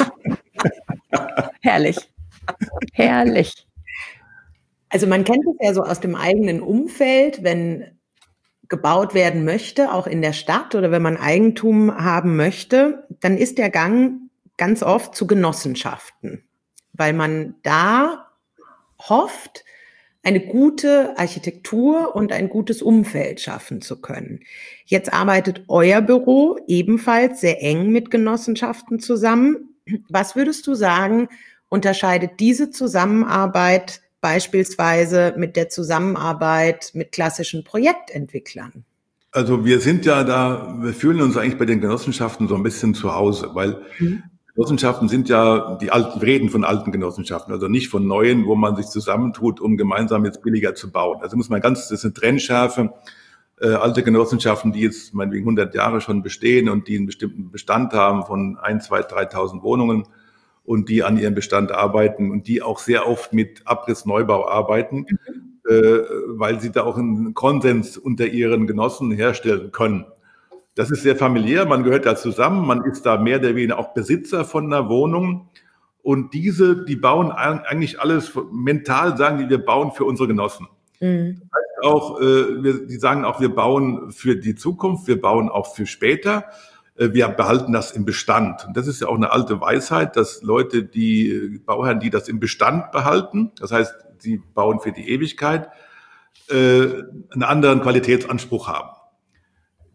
Herrlich. Herrlich. Also man kennt es ja so aus dem eigenen Umfeld, wenn gebaut werden möchte, auch in der Stadt oder wenn man Eigentum haben möchte, dann ist der Gang ganz oft zu Genossenschaften, weil man da hofft, eine gute Architektur und ein gutes Umfeld schaffen zu können. Jetzt arbeitet euer Büro ebenfalls sehr eng mit Genossenschaften zusammen. Was würdest du sagen, unterscheidet diese Zusammenarbeit beispielsweise mit der Zusammenarbeit mit klassischen Projektentwicklern? Also wir fühlen uns eigentlich bei den Genossenschaften so ein bisschen zu Hause, weil Genossenschaften sind ja wir reden von alten Genossenschaften, also nicht von neuen, wo man sich zusammentut, um gemeinsam jetzt billiger zu bauen. Also das ist eine Trennschärfe. Alte Genossenschaften, die jetzt meinetwegen 100 Jahre schon bestehen und die einen bestimmten Bestand haben von 1, 2, 3.000 Wohnungen und die an ihrem Bestand arbeiten und die auch sehr oft mit Abriss-Neubau arbeiten, weil sie da auch einen Konsens unter ihren Genossen herstellen können. Das ist sehr familiär, man gehört da zusammen, man ist da mehr oder weniger auch Besitzer von einer Wohnung und die bauen eigentlich alles mental, sagen die, wir bauen für unsere Genossen. Mhm. Das heißt auch, die sagen auch, wir bauen für die Zukunft, wir bauen auch für später, wir behalten das im Bestand. Und das ist ja auch eine alte Weisheit, dass die Bauherren, die das im Bestand behalten, das heißt, sie bauen für die Ewigkeit, einen anderen Qualitätsanspruch haben.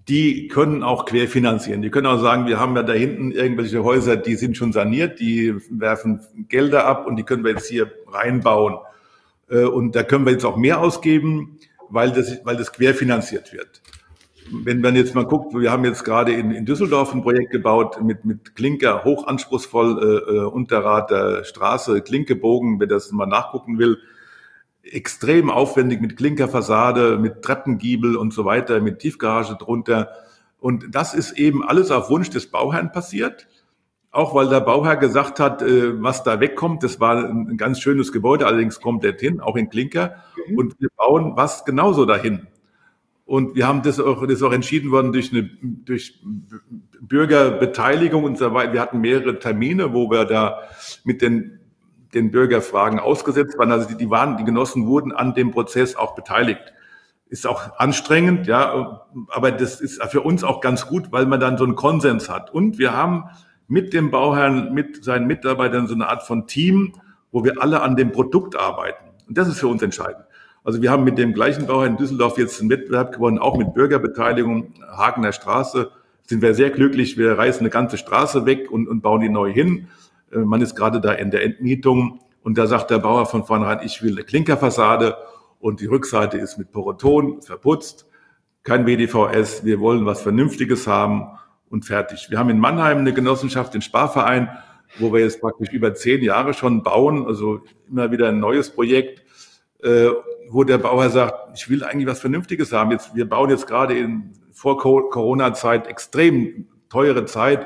die können auch querfinanzieren. Die können auch sagen, wir haben ja da hinten irgendwelche Häuser, die sind schon saniert, die werfen Gelder ab und die können wir jetzt hier reinbauen. Und da können wir jetzt auch mehr ausgeben, weil das querfinanziert wird. Wenn man jetzt mal guckt, wir haben jetzt gerade in Düsseldorf ein Projekt gebaut mit Klinker, hochanspruchsvoll, Unterrather Straße, Klinkebogen, wer das mal nachgucken will, extrem aufwendig mit Klinkerfassade, mit Treppengiebel und so weiter, mit Tiefgarage drunter. Und das ist eben alles auf Wunsch des Bauherrn passiert. Auch weil der Bauherr gesagt hat, was da wegkommt, das war ein ganz schönes Gebäude, allerdings komplett hin, auch in Klinker. Und wir bauen was genauso dahin. Und wir haben das auch entschieden worden durch Bürgerbeteiligung und so weiter. Wir hatten mehrere Termine, wo wir da mit den Bürgerfragen ausgesetzt waren. Also die Genossen wurden an dem Prozess auch beteiligt. Ist auch anstrengend, ja, aber das ist für uns auch ganz gut, weil man dann so einen Konsens hat. Und wir haben mit dem Bauherrn, mit seinen Mitarbeitern so eine Art von Team, wo wir alle an dem Produkt arbeiten. Und das ist für uns entscheidend. Also wir haben mit dem gleichen Bauherrn in Düsseldorf jetzt einen Wettbewerb gewonnen, auch mit Bürgerbeteiligung, Hagener Straße. Sind wir sehr glücklich. Wir reißen eine ganze Straße weg und bauen die neu hin. Man ist gerade da in der Entmietung und da sagt der Bauer von vornherein, ich will eine Klinkerfassade und die Rückseite ist mit Poroton verputzt, kein WDVS, wir wollen was Vernünftiges haben und fertig. Wir haben in Mannheim eine Genossenschaft, den Sparverein, wo wir jetzt praktisch über 10 Jahre schon bauen, also immer wieder ein neues Projekt, wo der Bauer sagt, ich will eigentlich was Vernünftiges haben. Wir bauen jetzt gerade vor Corona-Zeit extrem teure Zeit,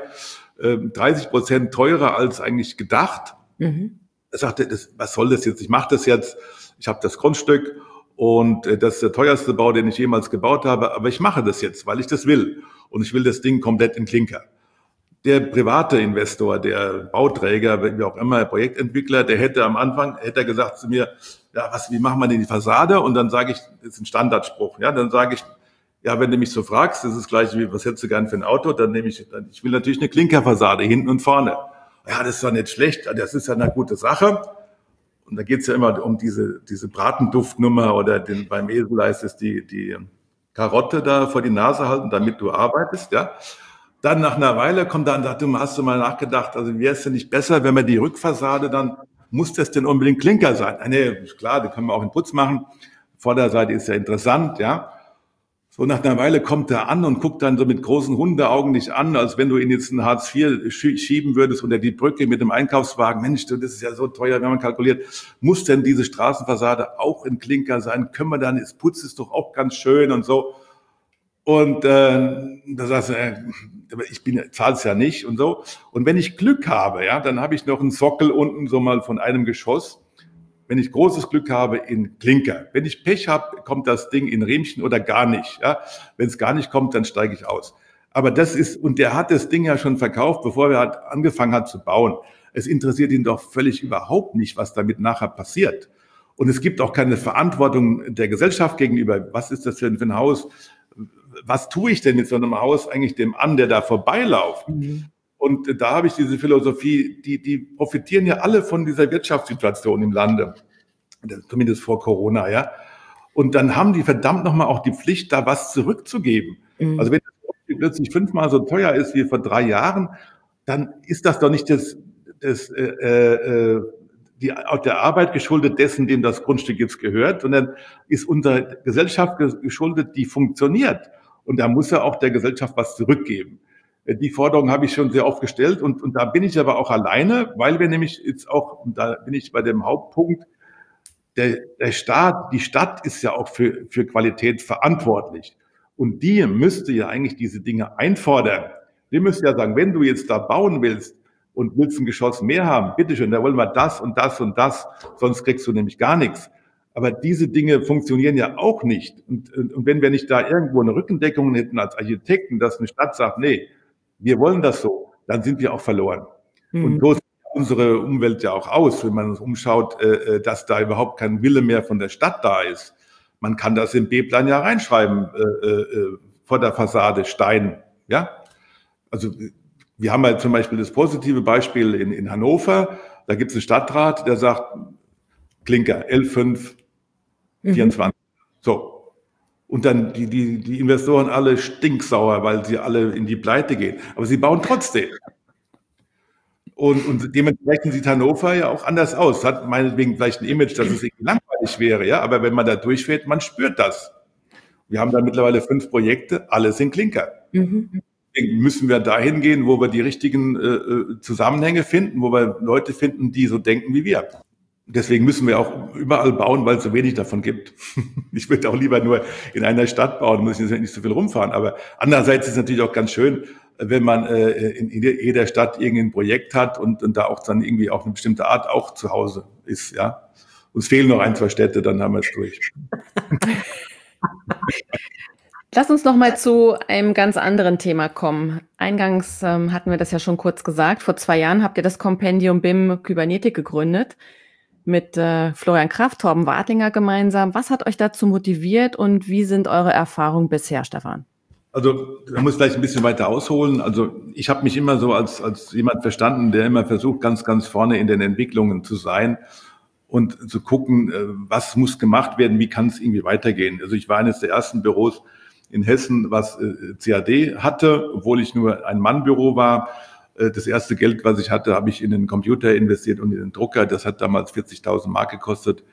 30% teurer als eigentlich gedacht. Er sagte, was soll das jetzt? Ich mache das jetzt. Ich habe das Grundstück und das ist der teuerste Bau, den ich jemals gebaut habe. Aber ich mache das jetzt, weil ich das will. Und ich will das Ding komplett in Klinker. Der private Investor, der Bauträger, wie auch immer, Projektentwickler, der hätte am Anfang gesagt zu mir, ja, wie machen wir denn die Fassade? Und dann sage ich, das ist ein Standardspruch. Ja, dann sage ich, ja, wenn du mich so fragst, das ist gleich wie, was hättest du gern für ein Auto? Ich will natürlich eine Klinkerfassade hinten und vorne. Ja, das ist doch nicht schlecht, das ist ja eine gute Sache. Und da geht's ja immer um diese Bratenduftnummer oder beim Esel heißt es die Karotte da vor die Nase halten, damit du arbeitest, ja. Dann nach einer Weile kommt dann, hast du mal nachgedacht, also wäre es denn nicht besser, wenn man die Rückfassade dann, muss das denn unbedingt Klinker sein? Nee, klar, da können wir auch in Putz machen. Vorderseite ist ja interessant, ja. So nach einer Weile kommt er an und guckt dann so mit großen Hundeaugen dich an, als wenn du ihn jetzt in Hartz IV schieben würdest unter die Brücke mit dem Einkaufswagen. Mensch, das ist ja so teuer, wenn man kalkuliert. Muss denn diese Straßenfassade auch in Klinker sein? Können wir dann, das Putz ist doch auch ganz schön und so. Und da sagst du, ich zahle es ja nicht und so. Und wenn ich Glück habe, ja, dann habe ich noch einen Sockel unten so mal von einem Geschoss. Wenn ich großes Glück habe, in Klinker. Wenn ich Pech habe, kommt das Ding in Riemchen oder gar nicht. Ja? Wenn es gar nicht kommt, dann steige ich aus. Aber und der hat das Ding ja schon verkauft, bevor er angefangen hat zu bauen. Es interessiert ihn doch völlig überhaupt nicht, was damit nachher passiert. Und es gibt auch keine Verantwortung der Gesellschaft gegenüber. Was ist das für ein Haus? Was tue ich denn mit so einem Haus eigentlich dem an, der da vorbeiläuft? Und da habe ich diese Philosophie, die profitieren ja alle von dieser Wirtschaftssituation im Lande, zumindest vor Corona, ja. Und dann haben die verdammt nochmal auch die Pflicht, da was zurückzugeben. Also wenn das plötzlich 5-mal so teuer ist wie vor 3 Jahren, dann ist das doch nicht der Arbeit geschuldet dessen, dem das Grundstück jetzt gehört, sondern ist unsere Gesellschaft geschuldet, die funktioniert. Und da muss ja auch der Gesellschaft was zurückgeben. Die Forderung habe ich schon sehr oft gestellt und da bin ich aber auch alleine, weil wir nämlich jetzt auch, und da bin ich bei dem Hauptpunkt, der Staat, die Stadt ist ja auch für Qualität verantwortlich. Und die müsste ja eigentlich diese Dinge einfordern. Die müsste ja sagen, wenn du jetzt da bauen willst und willst ein Geschoss mehr haben, bitteschön, da wollen wir das und das und das, sonst kriegst du nämlich gar nichts. Aber diese Dinge funktionieren ja auch nicht. Und wenn wir nicht da irgendwo eine Rückendeckung hätten als Architekten, dass eine Stadt sagt, nee, wir wollen das so, dann sind wir auch verloren. Und so sieht unsere Umwelt ja auch aus, wenn man uns umschaut, dass da überhaupt kein Wille mehr von der Stadt da ist. Man kann das im B-Plan ja reinschreiben, vor der Fassade Stein, ja. Also wir haben halt zum Beispiel das positive Beispiel in Hannover, da gibt es einen Stadtrat, der sagt, Klinker, L5, 24. So. Und dann die Investoren alle stinksauer, weil sie alle in die Pleite gehen. Aber sie bauen trotzdem. Und dementsprechend sieht Hannover ja auch anders aus. Hat meinetwegen vielleicht ein Image, dass es irgendwie langweilig wäre, ja. Aber wenn man da durchfährt, man spürt das. Wir haben da mittlerweile 5 Projekte, alle sind Klinker. Deswegen müssen wir dahin gehen, wo wir die richtigen Zusammenhänge finden, wo wir Leute finden, die so denken wie wir. Deswegen müssen wir auch überall bauen, weil es so wenig davon gibt. Ich würde auch lieber nur in einer Stadt bauen, muss ich nicht so viel rumfahren. Aber andererseits ist es natürlich auch ganz schön, wenn man in jeder Stadt irgendein Projekt hat und da auch dann irgendwie auch eine bestimmte Art auch zu Hause ist. Ja, uns fehlen noch 1, 2 Städte, dann haben wir es durch. Lass uns noch mal zu einem ganz anderen Thema kommen. Eingangs hatten wir das ja schon kurz gesagt. Vor 2 Jahren habt ihr das Kompendium BIM Kybernetik gegründet mit Florian Kraft, Torben Wartlinger gemeinsam. Was hat euch dazu motiviert und wie sind eure Erfahrungen bisher, Stefan? Also man muss gleich ein bisschen weiter ausholen. Also ich habe mich immer so als jemand verstanden, der immer versucht, ganz, ganz vorne in den Entwicklungen zu sein und zu gucken, was muss gemacht werden, wie kann es irgendwie weitergehen. Also ich war eines der ersten Büros in Hessen, was CAD hatte, obwohl ich nur ein Mannbüro war. Das erste Geld, was ich hatte, habe ich in den Computer investiert und in den Drucker. Das hat damals 40.000 Mark gekostet.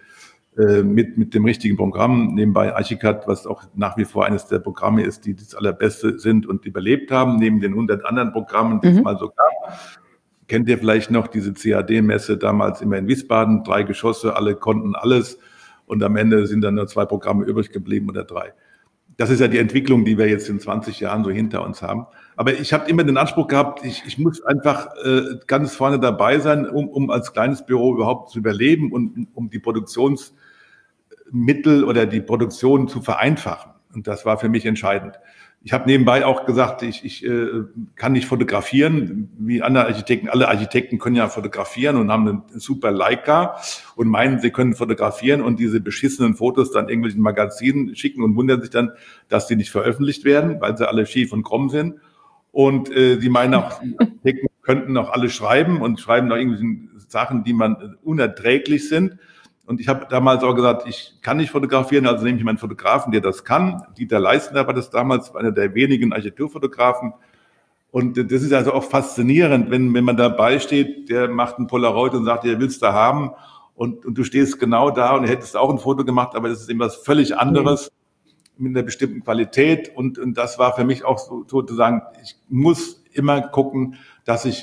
Mit dem richtigen Programm, nebenbei Archicad, was auch nach wie vor eines der Programme ist, die das allerbeste sind und überlebt haben, neben den 100 anderen Programmen, die es mal so gab. Kennt ihr vielleicht noch diese CAD-Messe damals immer in Wiesbaden, 3 Geschosse, alle konnten alles und am Ende sind dann nur 2 Programme übrig geblieben oder 3. Das ist ja die Entwicklung, die wir jetzt in 20 Jahren so hinter uns haben. Aber ich habe immer den Anspruch gehabt, ich muss einfach ganz vorne dabei sein, um als kleines Büro überhaupt zu überleben und um die Produktionsmittel oder die Produktion zu vereinfachen. Und das war für mich entscheidend. Ich habe nebenbei auch gesagt, ich kann nicht fotografieren, wie andere Architekten. Alle Architekten können ja fotografieren und haben einen super Leica und meinen, sie können fotografieren und diese beschissenen Fotos dann irgendwelchen Magazinen schicken und wundern sich dann, dass sie nicht veröffentlicht werden, weil sie alle schief und krumm sind. Und sie meinen auch, die Architekten könnten auch alle schreiben und schreiben noch irgendwelche Sachen, die man unerträglich sind. Und ich habe damals auch gesagt, ich kann nicht fotografieren, also nehme ich meinen Fotografen, der das kann. Dieter Leistner war das damals, einer der wenigen Architekturfotografen. Und das ist also auch faszinierend, wenn man dabei steht, der macht ein Polaroid und sagt, er willst du haben. Und du stehst genau da und hättest auch ein Foto gemacht, aber das ist eben was völlig anderes mit einer bestimmten Qualität. Und das war für mich auch sozusagen, ich muss immer gucken, dass ich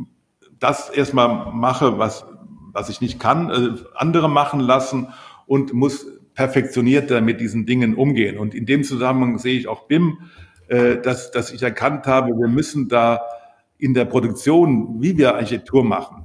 das erstmal mache, was ich nicht kann, andere machen lassen und muss perfektionierter mit diesen Dingen umgehen. Und in dem Zusammenhang sehe ich auch BIM, dass ich erkannt habe, wir müssen da in der Produktion, wie wir Architektur machen,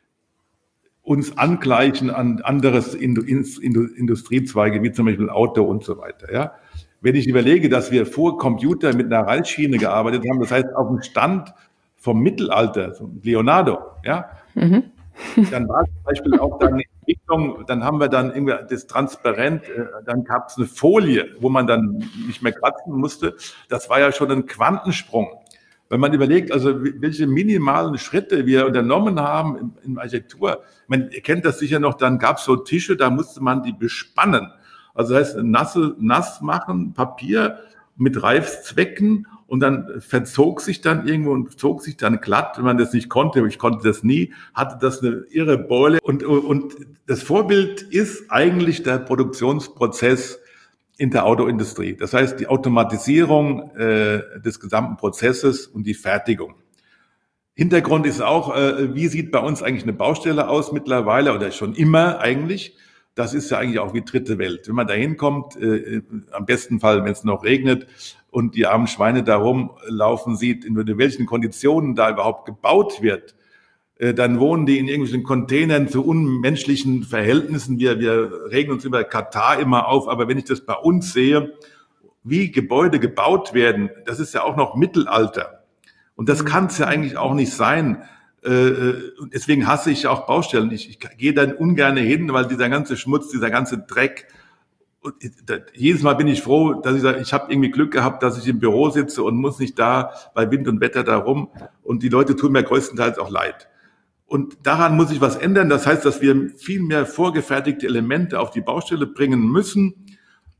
uns angleichen an anderes Industriezweige, wie zum Beispiel Auto und so weiter. Ja? Wenn ich überlege, dass wir vor Computer mit einer Reisschiene gearbeitet haben, das heißt auf dem Stand vom Mittelalter, so Leonardo, ja, dann war zum Beispiel auch dann eine Entwicklung, dann haben wir dann irgendwie das transparent, dann gab es eine Folie, wo man dann nicht mehr kratzen musste. Das war ja schon ein Quantensprung. Wenn man überlegt, also welche minimalen Schritte wir unternommen haben in Architektur, man kennt das sicher noch, dann gab es so Tische, da musste man die bespannen. Also das heißt, nass machen, Papier mit Reifzwecken und dann verzog sich dann irgendwo und zog sich dann glatt, wenn man das nicht konnte. Ich konnte das nie, hatte das eine irre Beule. Und das Vorbild ist eigentlich der Produktionsprozess in der Autoindustrie. Das heißt, die Automatisierung des gesamten Prozesses und die Fertigung. Hintergrund ist auch, wie sieht bei uns eigentlich eine Baustelle aus mittlerweile oder schon immer eigentlich? Das ist ja eigentlich auch wie dritte Welt. Wenn man da hinkommt, am besten Fall, wenn es noch regnet und die armen Schweine da rumlaufen sieht, in welchen Konditionen da überhaupt gebaut wird, dann wohnen die in irgendwelchen Containern zu unmenschlichen Verhältnissen. Wir regen uns über Katar immer auf, aber wenn ich das bei uns sehe, wie Gebäude gebaut werden, das ist ja auch noch Mittelalter. Und das kann es ja eigentlich auch nicht sein. Deswegen hasse ich auch Baustellen. Ich gehe dann ungern hin, weil dieser ganze Schmutz, dieser ganze Dreck, jedes Mal bin ich froh, dass ich sage, ich habe irgendwie Glück gehabt, dass ich im Büro sitze und muss nicht da bei Wind und Wetter da rum. Und die Leute tun mir größtenteils auch leid. Und daran muss sich was ändern. Das heißt, dass wir viel mehr vorgefertigte Elemente auf die Baustelle bringen müssen.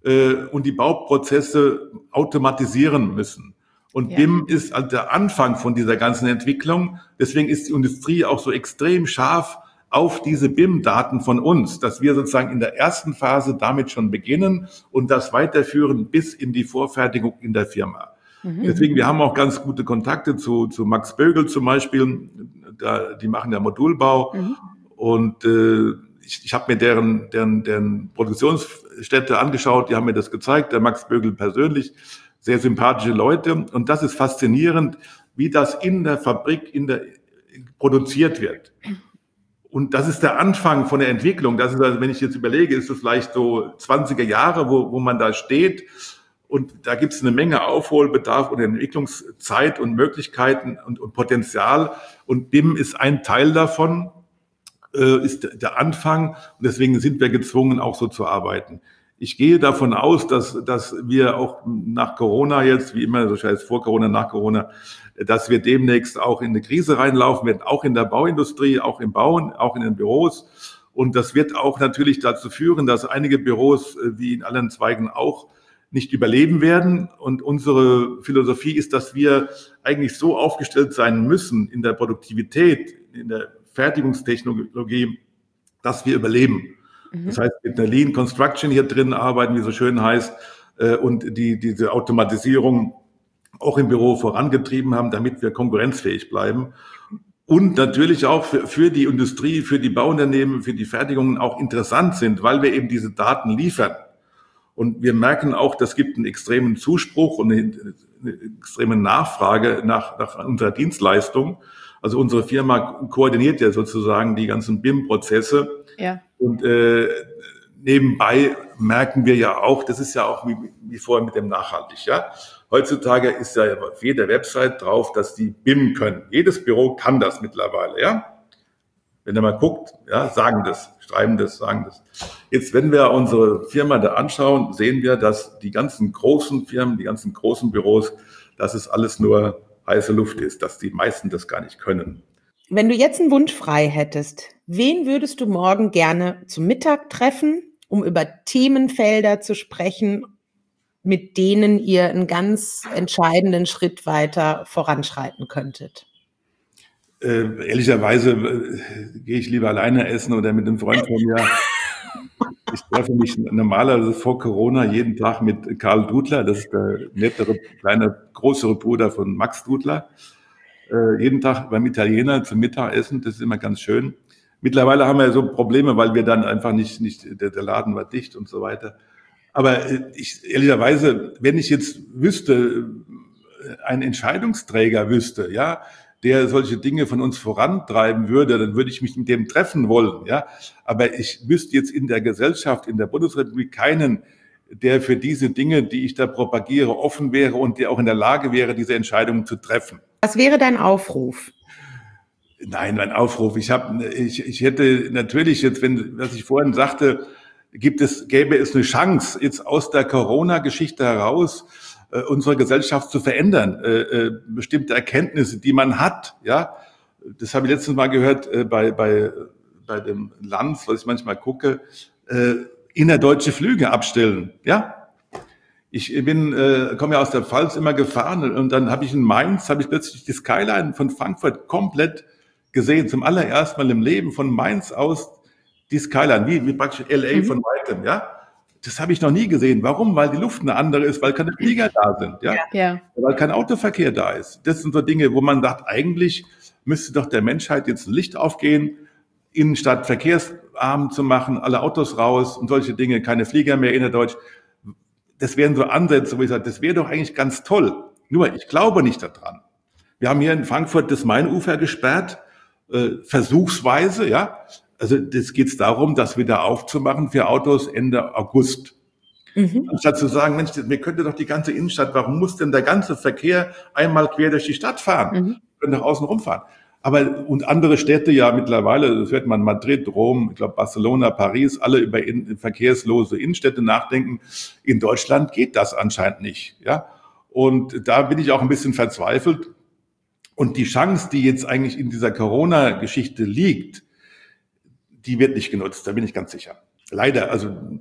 und die Bauprozesse automatisieren müssen. Und BIM ist halt der Anfang von dieser ganzen Entwicklung. Deswegen ist die Industrie auch so extrem scharf auf diese BIM-Daten von uns, dass wir sozusagen in der ersten Phase damit schon beginnen und das weiterführen bis in die Vorfertigung in der Firma. Deswegen, wir haben auch ganz gute Kontakte zu Max Bögel zum Beispiel. Die machen ja Modulbau. Und ich habe mir deren Produktionsstätte angeschaut. Die haben mir das gezeigt. Der Max Bögel persönlich. Sehr sympathische Leute. Und das ist faszinierend, wie das in der Fabrik produziert wird. Und das ist der Anfang von der Entwicklung. Das ist, also, wenn ich jetzt überlege, ist das vielleicht so 20er Jahre, wo man da steht. Und da gibt es eine Menge Aufholbedarf und Entwicklungszeit und Möglichkeiten und Potenzial. Und BIM ist ein Teil davon, ist der Anfang. Und deswegen sind wir gezwungen, auch so zu arbeiten. Ich gehe davon aus, dass wir auch nach Corona jetzt, wie immer, so heißt vor Corona, nach Corona, dass wir demnächst auch in eine Krise reinlaufen werden, auch in der Bauindustrie, auch im Bauen, auch in den Büros. Und das wird auch natürlich dazu führen, dass einige Büros, wie in allen Zweigen auch, nicht überleben werden. Und unsere Philosophie ist, dass wir eigentlich so aufgestellt sein müssen in der Produktivität, in der Fertigungstechnologie, dass wir überleben. Das heißt, mit einer Lean Construction hier drin arbeiten, wie so schön heißt, und diese Automatisierung auch im Büro vorangetrieben haben, damit wir konkurrenzfähig bleiben. Und natürlich auch für die Industrie, für die Bauunternehmen, für die Fertigungen auch interessant sind, weil wir eben diese Daten liefern. Und wir merken auch, das gibt einen extremen Zuspruch und eine extreme Nachfrage nach unserer Dienstleistung. Also unsere Firma koordiniert ja sozusagen die ganzen BIM-Prozesse. Ja. Und nebenbei merken wir ja auch, das ist ja auch wie vorher mit dem Nachhaltig, ja. Heutzutage ist ja auf jeder Website drauf, dass die BIM können. Jedes Büro kann das mittlerweile, ja. Wenn ihr mal guckt, ja, sagen das, schreiben das, sagen das. Jetzt, wenn wir unsere Firma da anschauen, sehen wir, dass die ganzen großen Firmen, die ganzen großen Büros, dass es alles nur heiße Luft ist, dass die meisten das gar nicht können. Wenn du jetzt einen Wunsch frei hättest, wen würdest du morgen gerne zum Mittag treffen, um über Themenfelder zu sprechen, mit denen ihr einen ganz entscheidenden Schritt weiter voranschreiten könntet? Ehrlicherweise gehe ich lieber alleine essen oder mit einem Freund von mir. Ich treffe mich normalerweise vor Corona jeden Tag mit Karl Dudler. Das ist der nettere, größere Bruder von Max Dudler. Jeden Tag beim Italiener zum Mittagessen. Das ist immer ganz schön. Mittlerweile haben wir so Probleme, weil wir dann einfach nicht der Laden war dicht und so weiter. Aber ehrlicherweise, wenn ich jetzt wüsste, ein Entscheidungsträger wüsste, ja, der solche Dinge von uns vorantreiben würde, dann würde ich mich mit dem treffen wollen, ja. Aber ich wüsste jetzt in der Gesellschaft, in der Bundesrepublik keinen, der für diese Dinge, die ich da propagiere, offen wäre und der auch in der Lage wäre, diese Entscheidungen zu treffen. Was wäre dein Aufruf? Nein, mein Aufruf. Ich hätte natürlich jetzt, was ich vorhin sagte, gäbe es eine Chance, jetzt aus der Corona-Geschichte heraus unsere Gesellschaft zu verändern, bestimmte Erkenntnisse, die man hat, ja. Das habe ich letztens mal gehört bei dem Lanz, was ich manchmal gucke, innerdeutsche Flüge abstellen, ja. Ich komme ja aus der Pfalz immer gefahren und dann habe ich in Mainz, plötzlich die Skyline von Frankfurt komplett gesehen, zum allerersten Mal im Leben von Mainz aus die Skyline, wie praktisch LA von weitem, ja. Das habe ich noch nie gesehen. Warum? Weil die Luft eine andere ist, weil keine Flieger da sind, ja? Ja. Weil kein Autoverkehr da ist. Das sind so Dinge, wo man sagt, eigentlich müsste doch der Menschheit jetzt ein Licht aufgehen, Innenstadt verkehrsarm zu machen, alle Autos raus und solche Dinge, keine Flieger mehr innerdeutsch. Das wären so Ansätze, wo ich sage, das wäre doch eigentlich ganz toll. Nur, ich glaube nicht daran. Wir haben hier in Frankfurt das Mainufer gesperrt, versuchsweise, ja. Also das geht darum, das wieder aufzumachen für Autos Ende August. Anstatt zu sagen, Mensch, mir könnte doch die ganze Innenstadt, warum muss denn der ganze Verkehr einmal quer durch die Stadt fahren? Wir können doch außen rumfahren. Aber und andere Städte ja mittlerweile, das wird man Madrid, Rom, ich glaube Barcelona, Paris, alle über verkehrslose Innenstädte nachdenken. In Deutschland geht das anscheinend nicht, ja. Und da bin ich auch ein bisschen verzweifelt. Und die Chance, die jetzt eigentlich in dieser Corona-Geschichte liegt, die wird nicht genutzt, da bin ich ganz sicher. Leider, also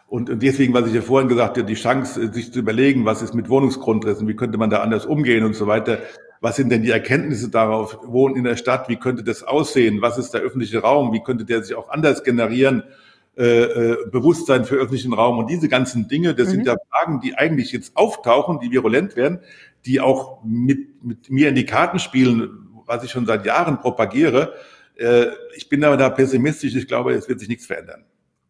Und deswegen, was ich ja vorhin gesagt habe, die Chance, sich zu überlegen, was ist mit Wohnungsgrundrissen, wie könnte man da anders umgehen und so weiter. Was sind denn die Erkenntnisse darauf? Wohnen in der Stadt, wie könnte das aussehen? Was ist der öffentliche Raum? Wie könnte der sich auch anders generieren? Bewusstsein für öffentlichen Raum und diese ganzen Dinge, das sind ja Fragen, die eigentlich jetzt auftauchen, die virulent werden, die auch mit mir in die Karten spielen, was ich schon seit Jahren propagiere. Ich bin aber da pessimistisch, ich glaube, es wird sich nichts verändern.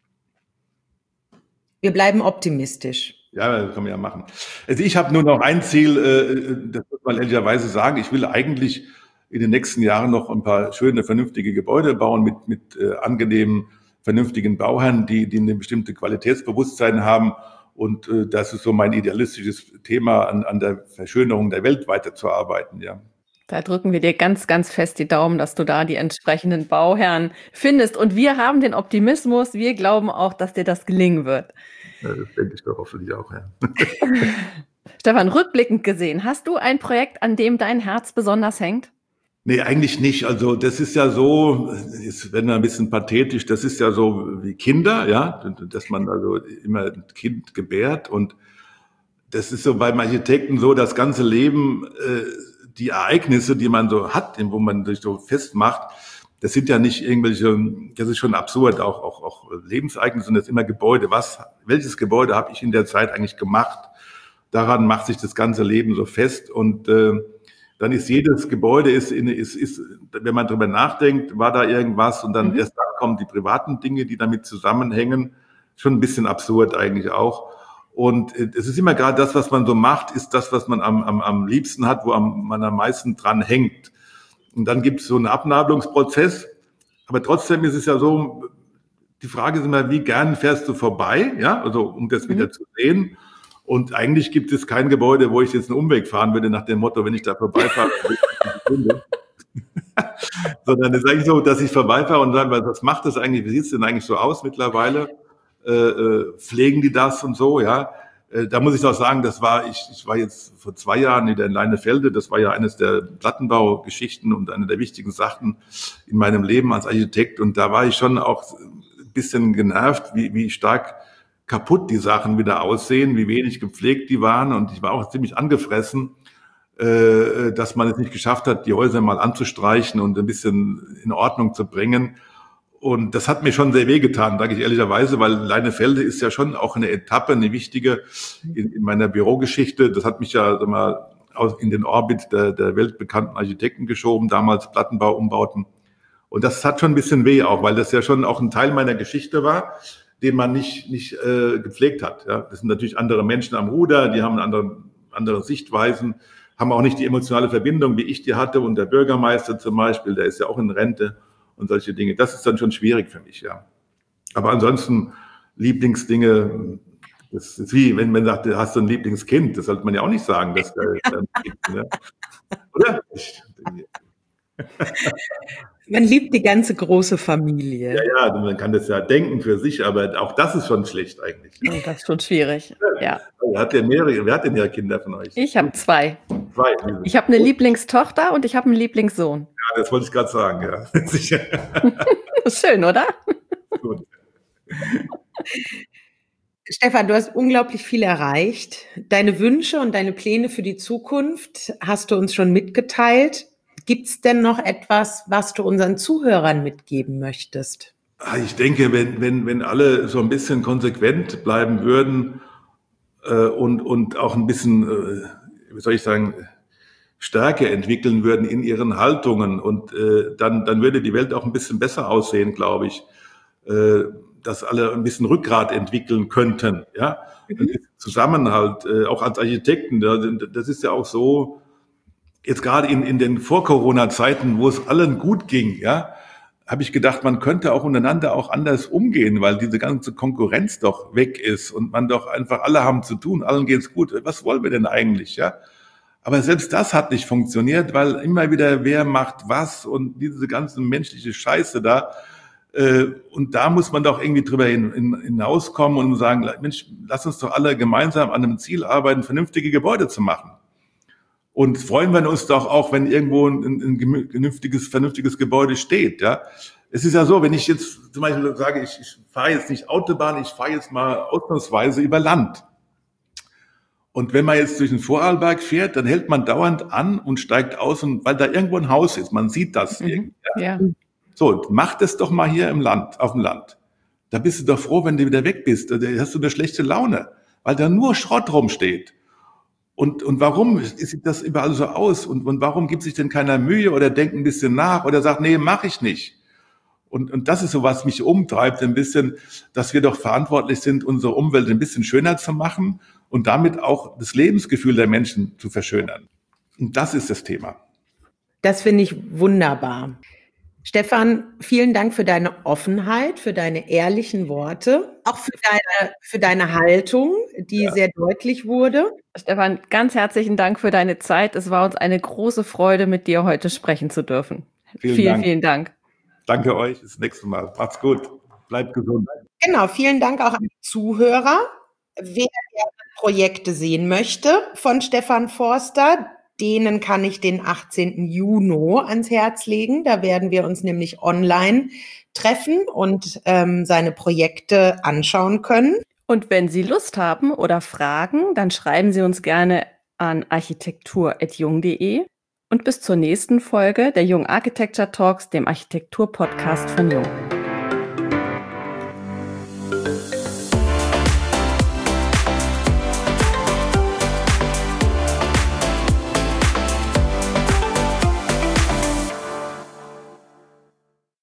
Wir bleiben optimistisch. Ja, das kann man ja machen. Also ich habe nur noch ein Ziel, das muss man ehrlicherweise sagen, ich will eigentlich in den nächsten Jahren noch ein paar schöne, vernünftige Gebäude bauen mit angenehmen, vernünftigen Bauherren, die eine bestimmte Qualitätsbewusstsein haben. Und das ist so mein idealistisches Thema, an der Verschönerung der Welt weiterzuarbeiten, ja. Da drücken wir dir ganz, ganz fest die Daumen, dass du da die entsprechenden Bauherren findest. Und wir haben den Optimismus, wir glauben auch, dass dir das gelingen wird. Ja, das denke ich doch hoffentlich auch, ja. Stefan, rückblickend gesehen, hast du ein Projekt, an dem dein Herz besonders hängt? Nee, eigentlich nicht. Also das ist ja so, jetzt werden wir ein bisschen pathetisch, das ist ja so wie Kinder, ja, dass man also immer ein Kind gebärt. Und das ist so beim Architekten so, das ganze Leben, die Ereignisse, die man so hat, wo man sich so festmacht, das sind ja nicht irgendwelche, das ist schon absurd, auch Lebensereignisse, sondern das ist immer Gebäude. Welches Gebäude habe ich in der Zeit eigentlich gemacht? Daran macht sich das ganze Leben so fest. Und dann ist jedes Gebäude, wenn man drüber nachdenkt, war da irgendwas und dann erst dann kommen die privaten Dinge, die damit zusammenhängen. Schon ein bisschen absurd eigentlich auch. Und es ist immer gerade das, was man so macht, ist das, was man am liebsten hat, wo man am meisten dran hängt. Und dann gibt es so einen Abnabelungsprozess. Aber trotzdem ist es ja so, die Frage ist immer, wie gern fährst du vorbei? Ja, also um das wieder zu sehen. Und eigentlich gibt es kein Gebäude, wo ich jetzt einen Umweg fahren würde nach dem Motto, wenn ich da vorbeifahre, sondern es ist eigentlich so, dass ich vorbeifahre und sage, was macht das eigentlich, wie sieht es denn eigentlich so aus mittlerweile? Pflegen die das und so, ja? Da muss ich auch sagen, ich war jetzt vor 2 Jahren wieder in Leinefelde, das war ja eines der Plattenbaugeschichten und eine der wichtigen Sachen in meinem Leben als Architekt und da war ich schon auch ein bisschen genervt, wie stark kaputt die Sachen wieder aussehen, wie wenig gepflegt die waren und ich war auch ziemlich angefressen, dass man es nicht geschafft hat, die Häuser mal anzustreichen und ein bisschen in Ordnung zu bringen. Und das hat mir schon sehr wehgetan, sage ich ehrlicherweise, weil Leinefelde ist ja schon auch eine Etappe, eine wichtige in meiner Bürogeschichte. Das hat mich ja sag mal, in den Orbit der weltbekannten Architekten geschoben, damals Plattenbauumbauten. Und das hat schon ein bisschen weh auch, weil das ja schon auch ein Teil meiner Geschichte war, den man nicht gepflegt hat. Ja. Das sind natürlich andere Menschen am Ruder, die haben andere Sichtweisen, haben auch nicht die emotionale Verbindung, wie ich die hatte. Und der Bürgermeister zum Beispiel, der ist ja auch in Rente und solche Dinge. Das ist dann schon schwierig für mich, ja. Aber ansonsten Lieblingsdinge, das ist wie, wenn man sagt, du hast so ein Lieblingskind, das sollte man ja auch nicht sagen, dass ne? Oder? Man liebt die ganze große Familie. Ja, man kann das ja denken für sich, aber auch das ist schon schlecht eigentlich. Ja. Das ist schon schwierig, ja. Wer hat denn ja Kinder von euch? Ich habe 2. Ich habe eine Lieblingstochter und ich habe einen Lieblingssohn. Ja, das wollte ich gerade sagen, ja. Sicher. Schön, oder? Gut. Stefan, du hast unglaublich viel erreicht. Deine Wünsche und deine Pläne für die Zukunft hast du uns schon mitgeteilt. Gibt es denn noch etwas, was du unseren Zuhörern mitgeben möchtest? Ich denke, wenn alle so ein bisschen konsequent bleiben würden und auch ein bisschen, wie soll ich sagen, Stärke entwickeln würden in ihren Haltungen und dann würde die Welt auch ein bisschen besser aussehen, glaube ich, dass alle ein bisschen Rückgrat entwickeln könnten, ja, Zusammenhalt, auch als Architekten, das ist ja auch so, jetzt gerade in den Vor-Corona-Zeiten, wo es allen gut ging, ja, habe ich gedacht, man könnte auch untereinander auch anders umgehen, weil diese ganze Konkurrenz doch weg ist und man doch einfach, alle haben zu tun, allen geht's gut. Was wollen wir denn eigentlich, ja? Aber selbst das hat nicht funktioniert, weil immer wieder wer macht was und diese ganze menschliche Scheiße da. Und da muss man doch irgendwie drüber hinauskommen und sagen, Mensch, lass uns doch alle gemeinsam an einem Ziel arbeiten, vernünftige Gebäude zu machen. Und freuen wir uns doch auch, wenn irgendwo ein vernünftiges Gebäude steht. Ja, es ist ja so, wenn ich jetzt zum Beispiel sage, ich fahre jetzt nicht Autobahn, ich fahre jetzt mal ausnahmsweise über Land. Und wenn man jetzt durch den Vorarlberg fährt, dann hält man dauernd an und steigt aus, und weil da irgendwo ein Haus ist, man sieht das irgendwie. Ja. So, mach das doch mal hier auf dem Land. Da bist du doch froh, wenn du wieder weg bist. Da hast du eine schlechte Laune, weil da nur Schrott rumsteht. Und warum sieht das überall so aus? Und warum gibt sich denn keiner Mühe oder denkt ein bisschen nach oder sagt, nee, mache ich nicht? Und das ist so, was mich umtreibt, ein bisschen, dass wir doch verantwortlich sind, unsere Umwelt ein bisschen schöner zu machen und damit auch das Lebensgefühl der Menschen zu verschönern. Und das ist das Thema. Das finde ich wunderbar. Stefan, vielen Dank für deine Offenheit, für deine ehrlichen Worte, auch für deine Haltung, die sehr deutlich wurde. Stefan, ganz herzlichen Dank für deine Zeit. Es war uns eine große Freude, mit dir heute sprechen zu dürfen. Vielen Dank. Danke euch. Bis nächstes Mal. Macht's gut. Bleibt gesund. Genau, vielen Dank auch an die Zuhörer. Wer gerne Projekte sehen möchte von Stefan Forster, denen kann ich den 18. Juni ans Herz legen. Da werden wir uns nämlich online treffen und seine Projekte anschauen können. Und wenn Sie Lust haben oder Fragen, dann schreiben Sie uns gerne an architektur@jung.de. Und bis zur nächsten Folge der Jung Architecture Talks, dem Architektur-Podcast von Jung.